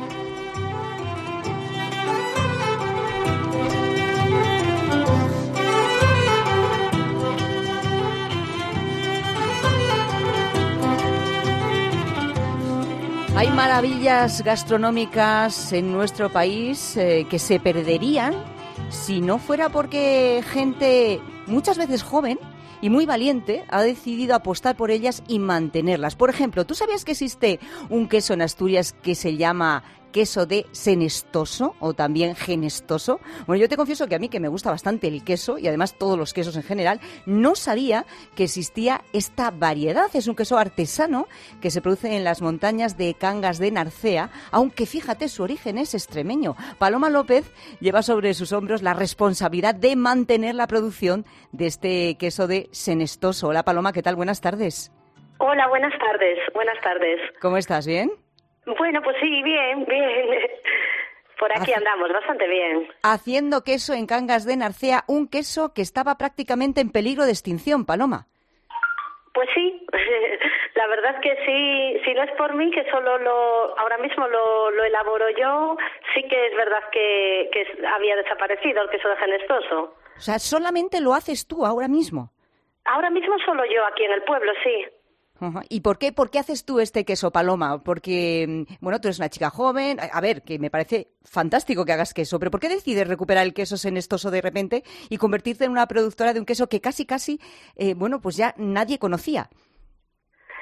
Speaker 6: Hay maravillas gastronómicas en nuestro país eh, que se perderían si no fuera porque gente muchas veces joven y muy valiente ha decidido apostar por ellas y mantenerlas. Por ejemplo, ¿tú sabías que existe un queso en Asturias que se llama queso de senestoso o también genestoso? Bueno, yo te confieso que a mí, que me gusta bastante el queso y además todos los quesos en general, no sabía que existía esta variedad. Es un queso artesano que se produce en las montañas de Cangas de Narcea, aunque fíjate, su origen es extremeño. Paloma López lleva sobre sus hombros la responsabilidad de mantener la producción de este queso de senestoso. Hola Paloma, ¿qué tal? Buenas tardes.
Speaker 24: Hola, buenas tardes. Buenas tardes.
Speaker 6: ¿Cómo estás? ¿Bien?
Speaker 24: Bueno, pues sí, bien, bien. Por aquí
Speaker 6: Hace-
Speaker 24: andamos, bastante bien.
Speaker 6: Haciendo queso en Cangas de Narcea, un queso que estaba prácticamente en peligro de extinción, Paloma.
Speaker 24: Pues sí, la verdad es que sí, si no es por mí, que solo lo, ahora mismo lo, lo elaboro yo, sí que es verdad que, que es- había desaparecido el queso de genestoso.
Speaker 6: O sea, solamente lo haces tú ahora mismo.
Speaker 24: Ahora mismo solo yo aquí en el pueblo, sí.
Speaker 6: Ajá. ¿Y por qué, por qué haces tú este queso, Paloma? Porque, mm, bueno, tú eres una chica joven. A a ver, que me parece fantástico que hagas queso, pero ¿por qué decides recuperar el queso senestoso de repente y convertirte en una productora de un queso que casi, casi, eh, bueno, pues ya nadie conocía?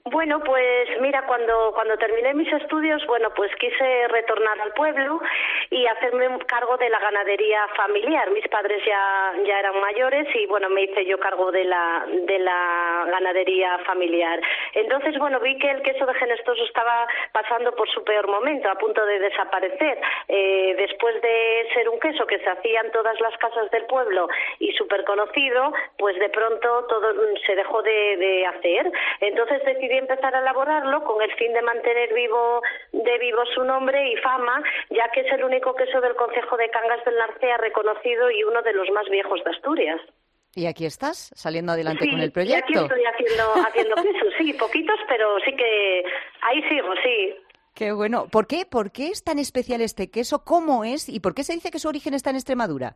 Speaker 24: Bueno, pues mira, cuando cuando terminé mis estudios, bueno, pues quise retornar al pueblo y hacerme cargo de la ganadería familiar. Mis padres ya ya eran mayores y bueno, me hice yo cargo de la de la ganadería familiar. Entonces, bueno, vi que el queso de Genestoso estaba pasando por su peor momento, a punto de desaparecer. Eh, después de ser un queso que se hacía en todas las casas del pueblo y súper conocido, pues de pronto todo se dejó de, de hacer. Entonces decidí empezar a elaborarlo con el fin de mantener vivo de vivo su nombre y fama, ya que es el único queso del concejo de Cangas del Narcea reconocido y uno de los más viejos de Asturias.
Speaker 6: ¿Y aquí estás, saliendo adelante
Speaker 24: Sí,
Speaker 6: con el
Speaker 24: y
Speaker 6: proyecto?
Speaker 24: aquí estoy haciendo, haciendo quesos, sí, poquitos, pero sí que ahí sigo, sí.
Speaker 6: Qué bueno. ¿Por qué? ¿Por qué es tan especial este queso? ¿Cómo es? ¿Y por qué se dice que su origen está en Extremadura?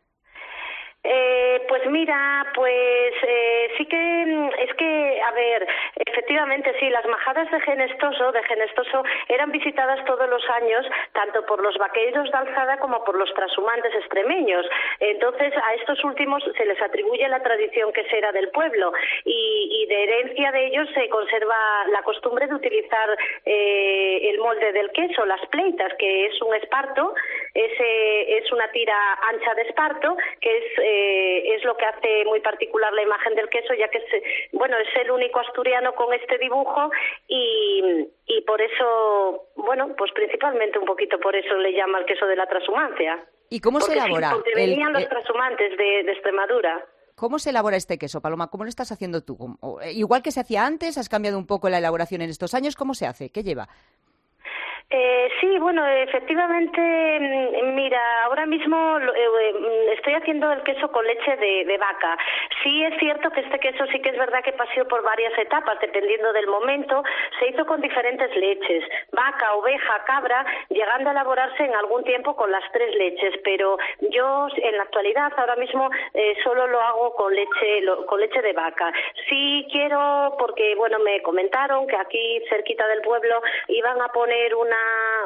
Speaker 24: Eh, pues mira, pues eh, sí que es que, a ver, efectivamente sí, las majadas de Genestoso, de Genestoso eran visitadas todos los años, tanto por los vaqueiros de Alzada como por los trashumantes extremeños. Entonces, a estos últimos se les atribuye la tradición quesera del pueblo y, y de herencia de ellos se conserva la costumbre de utilizar eh, el molde del queso, las pleitas, que es un esparto, es, eh, es una tira ancha de esparto, que es Eh, es lo que hace muy particular la imagen del queso, ya que es, bueno, es el único asturiano con este dibujo y, y por eso, bueno, pues principalmente un poquito por eso le llama el queso de la trashumancia.
Speaker 6: ¿Y cómo
Speaker 24: porque
Speaker 6: se elabora?
Speaker 24: Sí, porque
Speaker 6: el,
Speaker 24: venían los
Speaker 6: el...
Speaker 24: trashumantes de, de Extremadura.
Speaker 6: ¿Cómo se elabora este queso, Paloma? ¿Cómo lo estás haciendo tú? Igual que se hacía antes, ¿has cambiado un poco la elaboración en estos años? ¿Cómo se hace? ¿Qué lleva?
Speaker 24: Eh, sí, bueno, efectivamente, mira, ahora mismo eh, estoy haciendo el queso con leche de, de vaca. Sí es cierto que este queso sí que es verdad que pasó por varias etapas, dependiendo del momento. Se hizo con diferentes leches, vaca, oveja, cabra, llegando a elaborarse en algún tiempo con las tres leches, pero yo en la actualidad ahora mismo eh, solo lo hago con leche, lo, con leche de vaca. Sí quiero, porque bueno, me comentaron que aquí cerquita del pueblo iban a poner una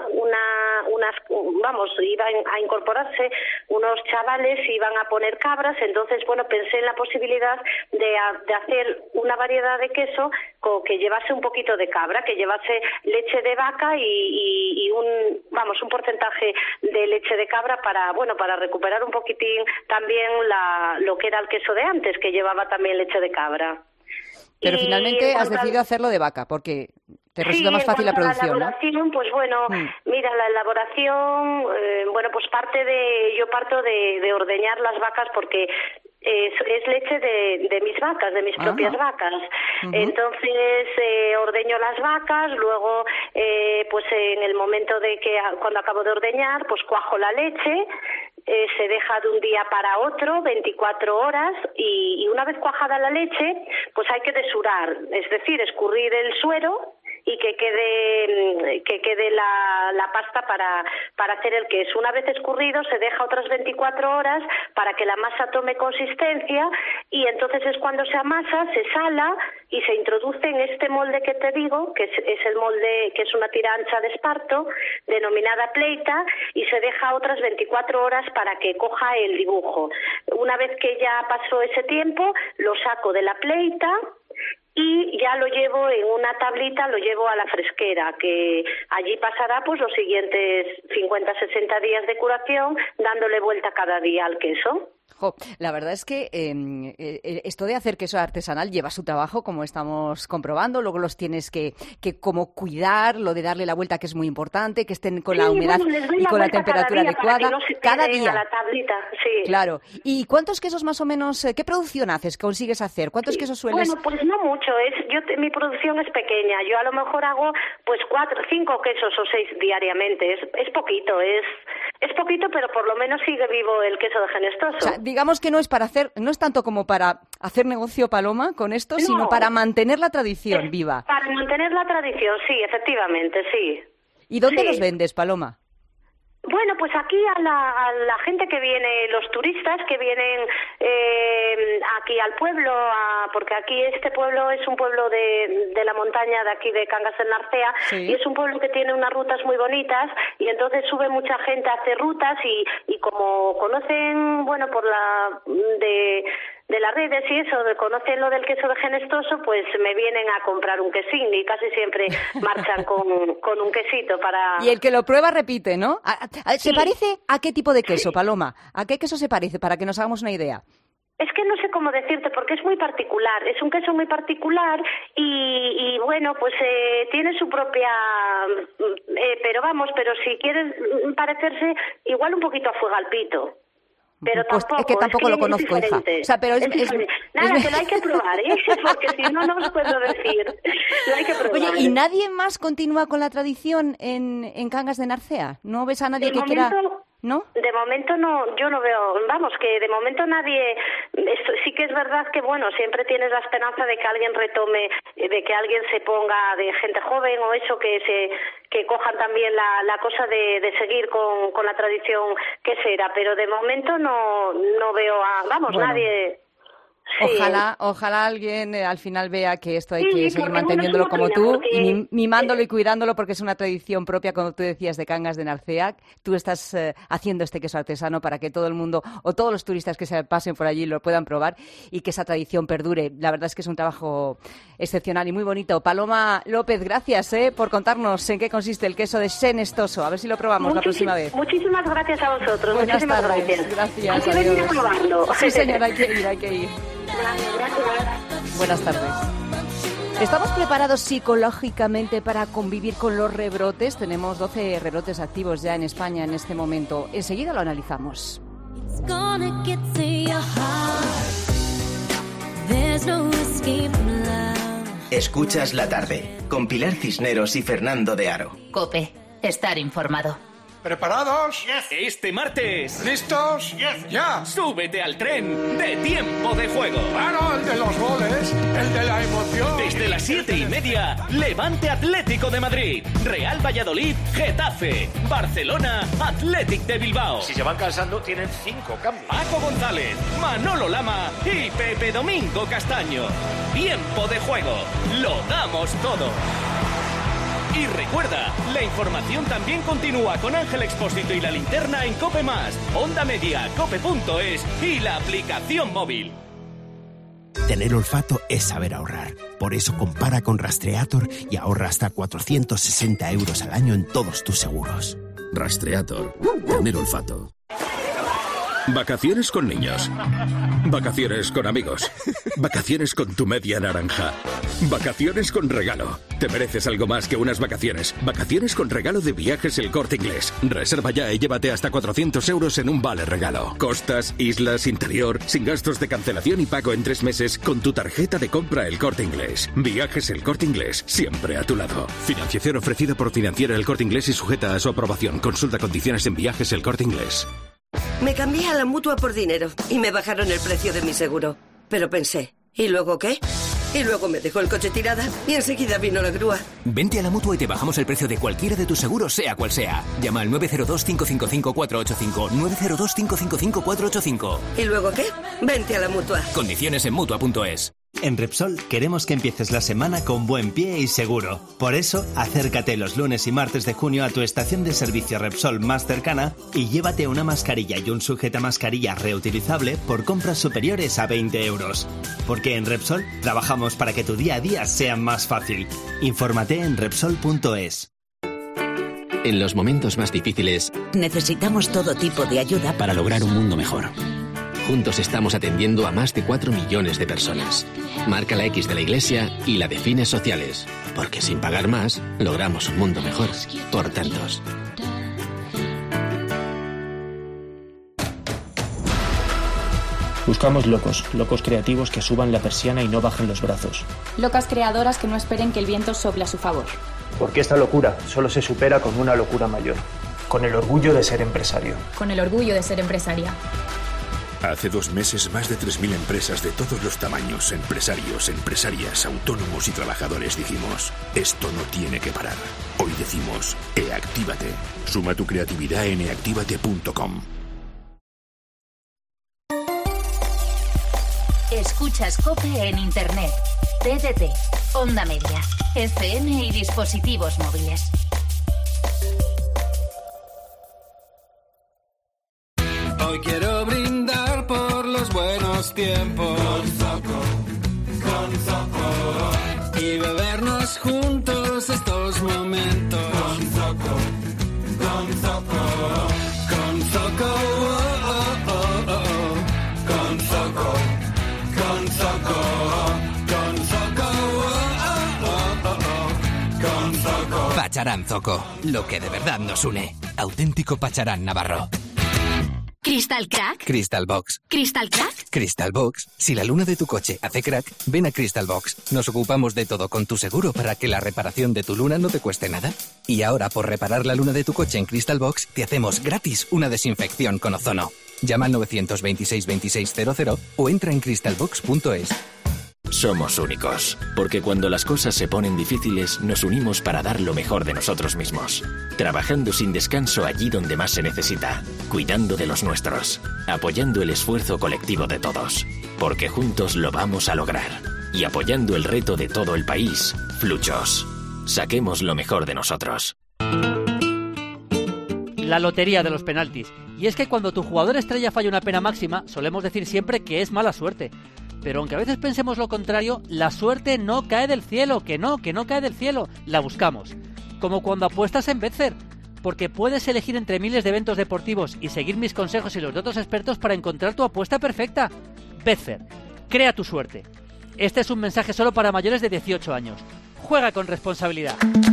Speaker 24: una unas vamos iban a incorporarse unos chavales y iban a poner cabras, entonces bueno, pensé en la posibilidad de, de hacer una variedad de queso que llevase un poquito de cabra, que llevase leche de vaca y, y, y un vamos un porcentaje de leche de cabra para bueno para recuperar un poquitín también la lo que era el queso de antes, que llevaba también leche de cabra.
Speaker 6: Pero
Speaker 24: y
Speaker 6: finalmente has decidido al... hacerlo de vaca, porque te resulta
Speaker 24: sí,
Speaker 6: más fácil la producción,
Speaker 24: la elaboración,
Speaker 6: ¿no?
Speaker 24: Pues bueno, mm. mira, la elaboración, eh, bueno, pues parte de, yo parto de, de ordeñar las vacas porque es, es leche de, de mis vacas, de mis Ajá. propias vacas. Uh-huh. Entonces eh, ordeño las vacas, luego eh, pues en el momento de que cuando acabo de ordeñar, pues cuajo la leche. Eh, se deja de un día para otro, veinticuatro horas, y, y una vez cuajada la leche, pues hay que desurar, es decir, escurrir el suero y que quede que quede la, la pasta para, para hacer el queso. Una vez escurrido se deja otras veinticuatro horas para que la masa tome consistencia y entonces es cuando se amasa, se sala y se introduce en este molde que te digo, que es, es el molde que es una tira ancha de esparto, denominada pleita, y se deja otras veinticuatro horas para que coja el dibujo. Una vez que ya pasó ese tiempo, lo saco de la pleita y ya lo llevo en una tablita, lo llevo a la fresquera, que allí pasará pues los siguientes cincuenta a sesenta días de curación, dándole vuelta cada día al queso.
Speaker 6: Jo, la verdad es que eh, eh, esto de hacer queso artesanal lleva su trabajo, como estamos comprobando. Luego los tienes que, que como cuidar, lo de darle la vuelta, que es muy importante, que estén con sí, la humedad
Speaker 24: bueno,
Speaker 6: y
Speaker 24: la
Speaker 6: con la temperatura adecuada.
Speaker 24: Para que no se
Speaker 6: cada día.
Speaker 24: A la tablita, sí.
Speaker 6: Claro. ¿Y cuántos quesos más o menos, eh, qué producción haces, consigues hacer? ¿Cuántos quesos sueles?
Speaker 24: Bueno, pues no mucho. Es, yo mi producción es pequeña. Yo a lo mejor hago pues cuatro, cinco quesos o seis diariamente. Es, es poquito, es, es poquito, pero por lo menos sigue vivo el queso de Genestoso.
Speaker 6: O sea, digamos que no es para hacer, no es tanto como para hacer negocio, Paloma, con esto, no, sino para mantener la tradición viva.
Speaker 24: Para mantener la tradición, sí, efectivamente, sí.
Speaker 6: ¿Y dónde
Speaker 24: sí.
Speaker 6: los vendes, Paloma?
Speaker 24: Bueno, pues aquí a la, a la gente que viene, los turistas que vienen eh, aquí al pueblo, a, porque aquí este pueblo es un pueblo de, de la montaña de aquí de Cangas del Narcea, sí. y es un pueblo que tiene unas rutas muy bonitas y entonces sube mucha gente a hacer rutas y, y como conocen, bueno, por la de de las redes y eso, de conocen lo del queso de Genestoso, pues me vienen a comprar un quesín y casi siempre marchan con, con un quesito para...
Speaker 6: Y el que lo prueba repite, ¿no? ¿Se
Speaker 24: Sí.
Speaker 6: parece a qué tipo de queso, Paloma? ¿A qué queso se parece, para que nos hagamos una idea?
Speaker 24: Es que no sé cómo decirte porque es muy particular, es un queso muy particular y, y bueno, pues eh, tiene su propia... Eh, pero vamos, pero si quieres parecerse igual un poquito a Fuegalpito. Pero
Speaker 6: Pues
Speaker 24: tampoco,
Speaker 6: es que tampoco lo conozco, hija. O sea, pero es,
Speaker 24: es
Speaker 6: es-
Speaker 24: diferente. Nada,
Speaker 6: es-
Speaker 24: que lo hay que probar, ¿eh? Porque si no, no os puedo decir. Lo hay que probar.
Speaker 6: Oye, ¿y nadie más continúa con la tradición en, en Cangas de Narcea? ¿No ves a nadie
Speaker 24: De
Speaker 6: que quiera...?
Speaker 24: momento-
Speaker 6: ¿No?
Speaker 24: De momento no, yo no veo, vamos, que de momento nadie, esto, sí que es verdad que bueno, siempre tienes la esperanza de que alguien retome, eh, de que alguien se ponga de gente joven o eso, que se que cojan también la, la cosa de, de seguir con, con la tradición que será, pero de momento no, no veo a, vamos,
Speaker 6: Bueno.
Speaker 24: nadie... Sí.
Speaker 6: Ojalá, ojalá alguien eh, al final vea que esto hay
Speaker 24: Sí,
Speaker 6: que seguir
Speaker 24: porque, bueno,
Speaker 6: manteniéndolo
Speaker 24: es
Speaker 6: como
Speaker 24: una
Speaker 6: tú
Speaker 24: pena, porque-
Speaker 6: y mim- mimándolo y cuidándolo porque es una tradición propia, como tú decías, de Cangas de Narcea. Tú estás eh, haciendo este queso artesano para que todo el mundo o todos los turistas que se pasen por allí lo puedan probar y que esa tradición perdure. La verdad es que es un trabajo excepcional y muy bonito. Paloma López, gracias eh, por contarnos en qué consiste el queso de Genestoso. A ver si lo probamos la
Speaker 24: Muchísi-
Speaker 6: próxima vez.
Speaker 24: Muchísimas gracias a vosotros,
Speaker 6: Buenas
Speaker 24: muchísimas
Speaker 6: tardes,
Speaker 24: gracias.
Speaker 6: gracias,
Speaker 24: Hay que venir a
Speaker 6: adiós.
Speaker 24: probarlo.
Speaker 6: Sí, señora, hay que ir, hay que ir.
Speaker 24: Gracias, gracias.
Speaker 6: Buenas tardes. ¿Estamos preparados psicológicamente para convivir con los rebrotes? Tenemos doce rebrotes activos ya en España en este momento. Enseguida lo analizamos.
Speaker 10: Escuchas la tarde con Pilar Cisneros y Fernando de Aro.
Speaker 23: Cope, estar informado.
Speaker 20: ¿Preparados?
Speaker 11: Este martes.
Speaker 20: ¿Listos? ¡Ya!
Speaker 11: Súbete al tren de Tiempo de Juego.
Speaker 20: Claro, el de los goles, el de la emoción.
Speaker 11: Desde las siete y media, Levante Atlético de Madrid, Real Valladolid, Getafe, Barcelona, Athletic de Bilbao.
Speaker 12: Si se van cansando, tienen cinco cambios.
Speaker 11: Paco González, Manolo Lama y Pepe Domingo Castaño. Tiempo de Juego. Lo damos todo. Y recuerda, la información también continúa con Ángel Expósito y la linterna en Cope Más, Onda Media, cope punto es y la aplicación móvil.
Speaker 13: Tener olfato es saber ahorrar. Por eso compara con Rastreator y ahorra hasta cuatrocientos sesenta euros al año en todos tus seguros.
Speaker 25: Rastreator. Tener olfato. Vacaciones con niños. Vacaciones con amigos. Vacaciones con tu media naranja. Vacaciones con regalo. Te mereces algo más que unas vacaciones. Vacaciones con regalo de Viajes El Corte Inglés. Reserva ya y llévate hasta cuatrocientos euros en un vale regalo. Costas, islas, interior, sin gastos de cancelación y pago en tres meses con tu tarjeta de compra El Corte Inglés. Viajes El Corte Inglés, siempre a tu lado. Financiación ofrecida por Financiera El Corte Inglés y sujeta a su aprobación. Consulta condiciones en Viajes El Corte Inglés.
Speaker 26: Me cambié a la Mutua por dinero y me bajaron el precio de mi seguro. Pero pensé, ¿y luego qué? Y luego me dejó el coche tirada y enseguida vino la grúa.
Speaker 27: Vente a la Mutua y te bajamos el precio de cualquiera de tus seguros, sea cual sea. Llama al nueve cero dos, cinco cinco cinco, cuatro ocho cinco, nueve cero dos, cinco cinco cinco, cuatro ocho cinco.
Speaker 26: ¿Y luego qué? Vente a la Mutua.
Speaker 27: Condiciones en Mutua punto es.
Speaker 28: En Repsol queremos que empieces la semana con buen pie y seguro. Por eso, acércate los lunes y martes de junio a tu estación de servicio Repsol más cercana y llévate una mascarilla y un sujeta mascarilla reutilizable por compras superiores a veinte euros. Porque en Repsol trabajamos para que tu día a día sea más fácil. Infórmate en Repsol punto es.
Speaker 29: En los momentos más difíciles,
Speaker 30: necesitamos todo tipo de ayuda
Speaker 29: para lograr un mundo mejor. Juntos estamos atendiendo a más de cuatro millones de personas. Marca la X de la Iglesia y la de fines sociales. Porque sin pagar más, logramos un mundo mejor. Por tantos.
Speaker 31: Buscamos locos, locos creativos que suban la persiana y no bajen los brazos.
Speaker 32: Locas creadoras que no esperen que el viento sople a su favor.
Speaker 33: Porque esta locura solo se supera con una locura mayor. Con el orgullo de ser empresario.
Speaker 32: Con el orgullo de ser empresaria.
Speaker 25: Hace dos meses, más de tres mil empresas de todos los tamaños, empresarios, empresarias, autónomos y trabajadores dijimos, esto no tiene que parar. Hoy decimos, eActívate. Suma tu creatividad en e actívate punto com.
Speaker 23: Escuchas COPE en Internet, T D T, Onda Media, F M y dispositivos móviles.
Speaker 34: Hoy quiero brindar por los buenos tiempos.
Speaker 1: Vivamos juntos estos momentos. Con Zoco, con Zoco, con Zoco, oh, oh, oh, oh. Con Zoco, con Zoco, con Zoco, oh, oh, oh, oh. Con Zoco.
Speaker 27: Pacharán Zoco, lo que de verdad nos une. Auténtico Pacharán navarro.
Speaker 2: ¿Crystal Crack?
Speaker 27: Crystal Box.
Speaker 2: ¿Crystal Crack?
Speaker 27: Crystal Box. Si la luna de tu coche hace crack, ven a Crystal Box. Nos ocupamos de todo con tu seguro para que la reparación de tu luna no te cueste nada. Y ahora, por reparar la luna de tu coche en Crystal Box, te hacemos gratis una desinfección con ozono. Llama al nueve dos seis, veintiséis cero cero o entra en crystal box punto es.
Speaker 3: Somos únicos, porque cuando las cosas se ponen difíciles, nos unimos para dar lo mejor de nosotros mismos. Trabajando sin descanso allí donde más se necesita, cuidando de los nuestros, apoyando el esfuerzo colectivo de todos, porque juntos lo vamos a lograr. Y apoyando el reto de todo el país, Fluchos. Saquemos lo mejor de nosotros.
Speaker 5: La lotería de los penaltis. Y es que cuando tu jugador estrella falla una pena máxima, solemos decir siempre que es mala suerte. Pero aunque a veces pensemos lo contrario, la suerte no cae del cielo, que no, que no cae del cielo, la buscamos. Como cuando apuestas en Betfair, porque puedes elegir entre miles de eventos deportivos y seguir mis consejos y los de otros expertos para encontrar tu apuesta perfecta. Betfair, crea tu suerte. Este es un mensaje solo para mayores de dieciocho años. Juega con responsabilidad.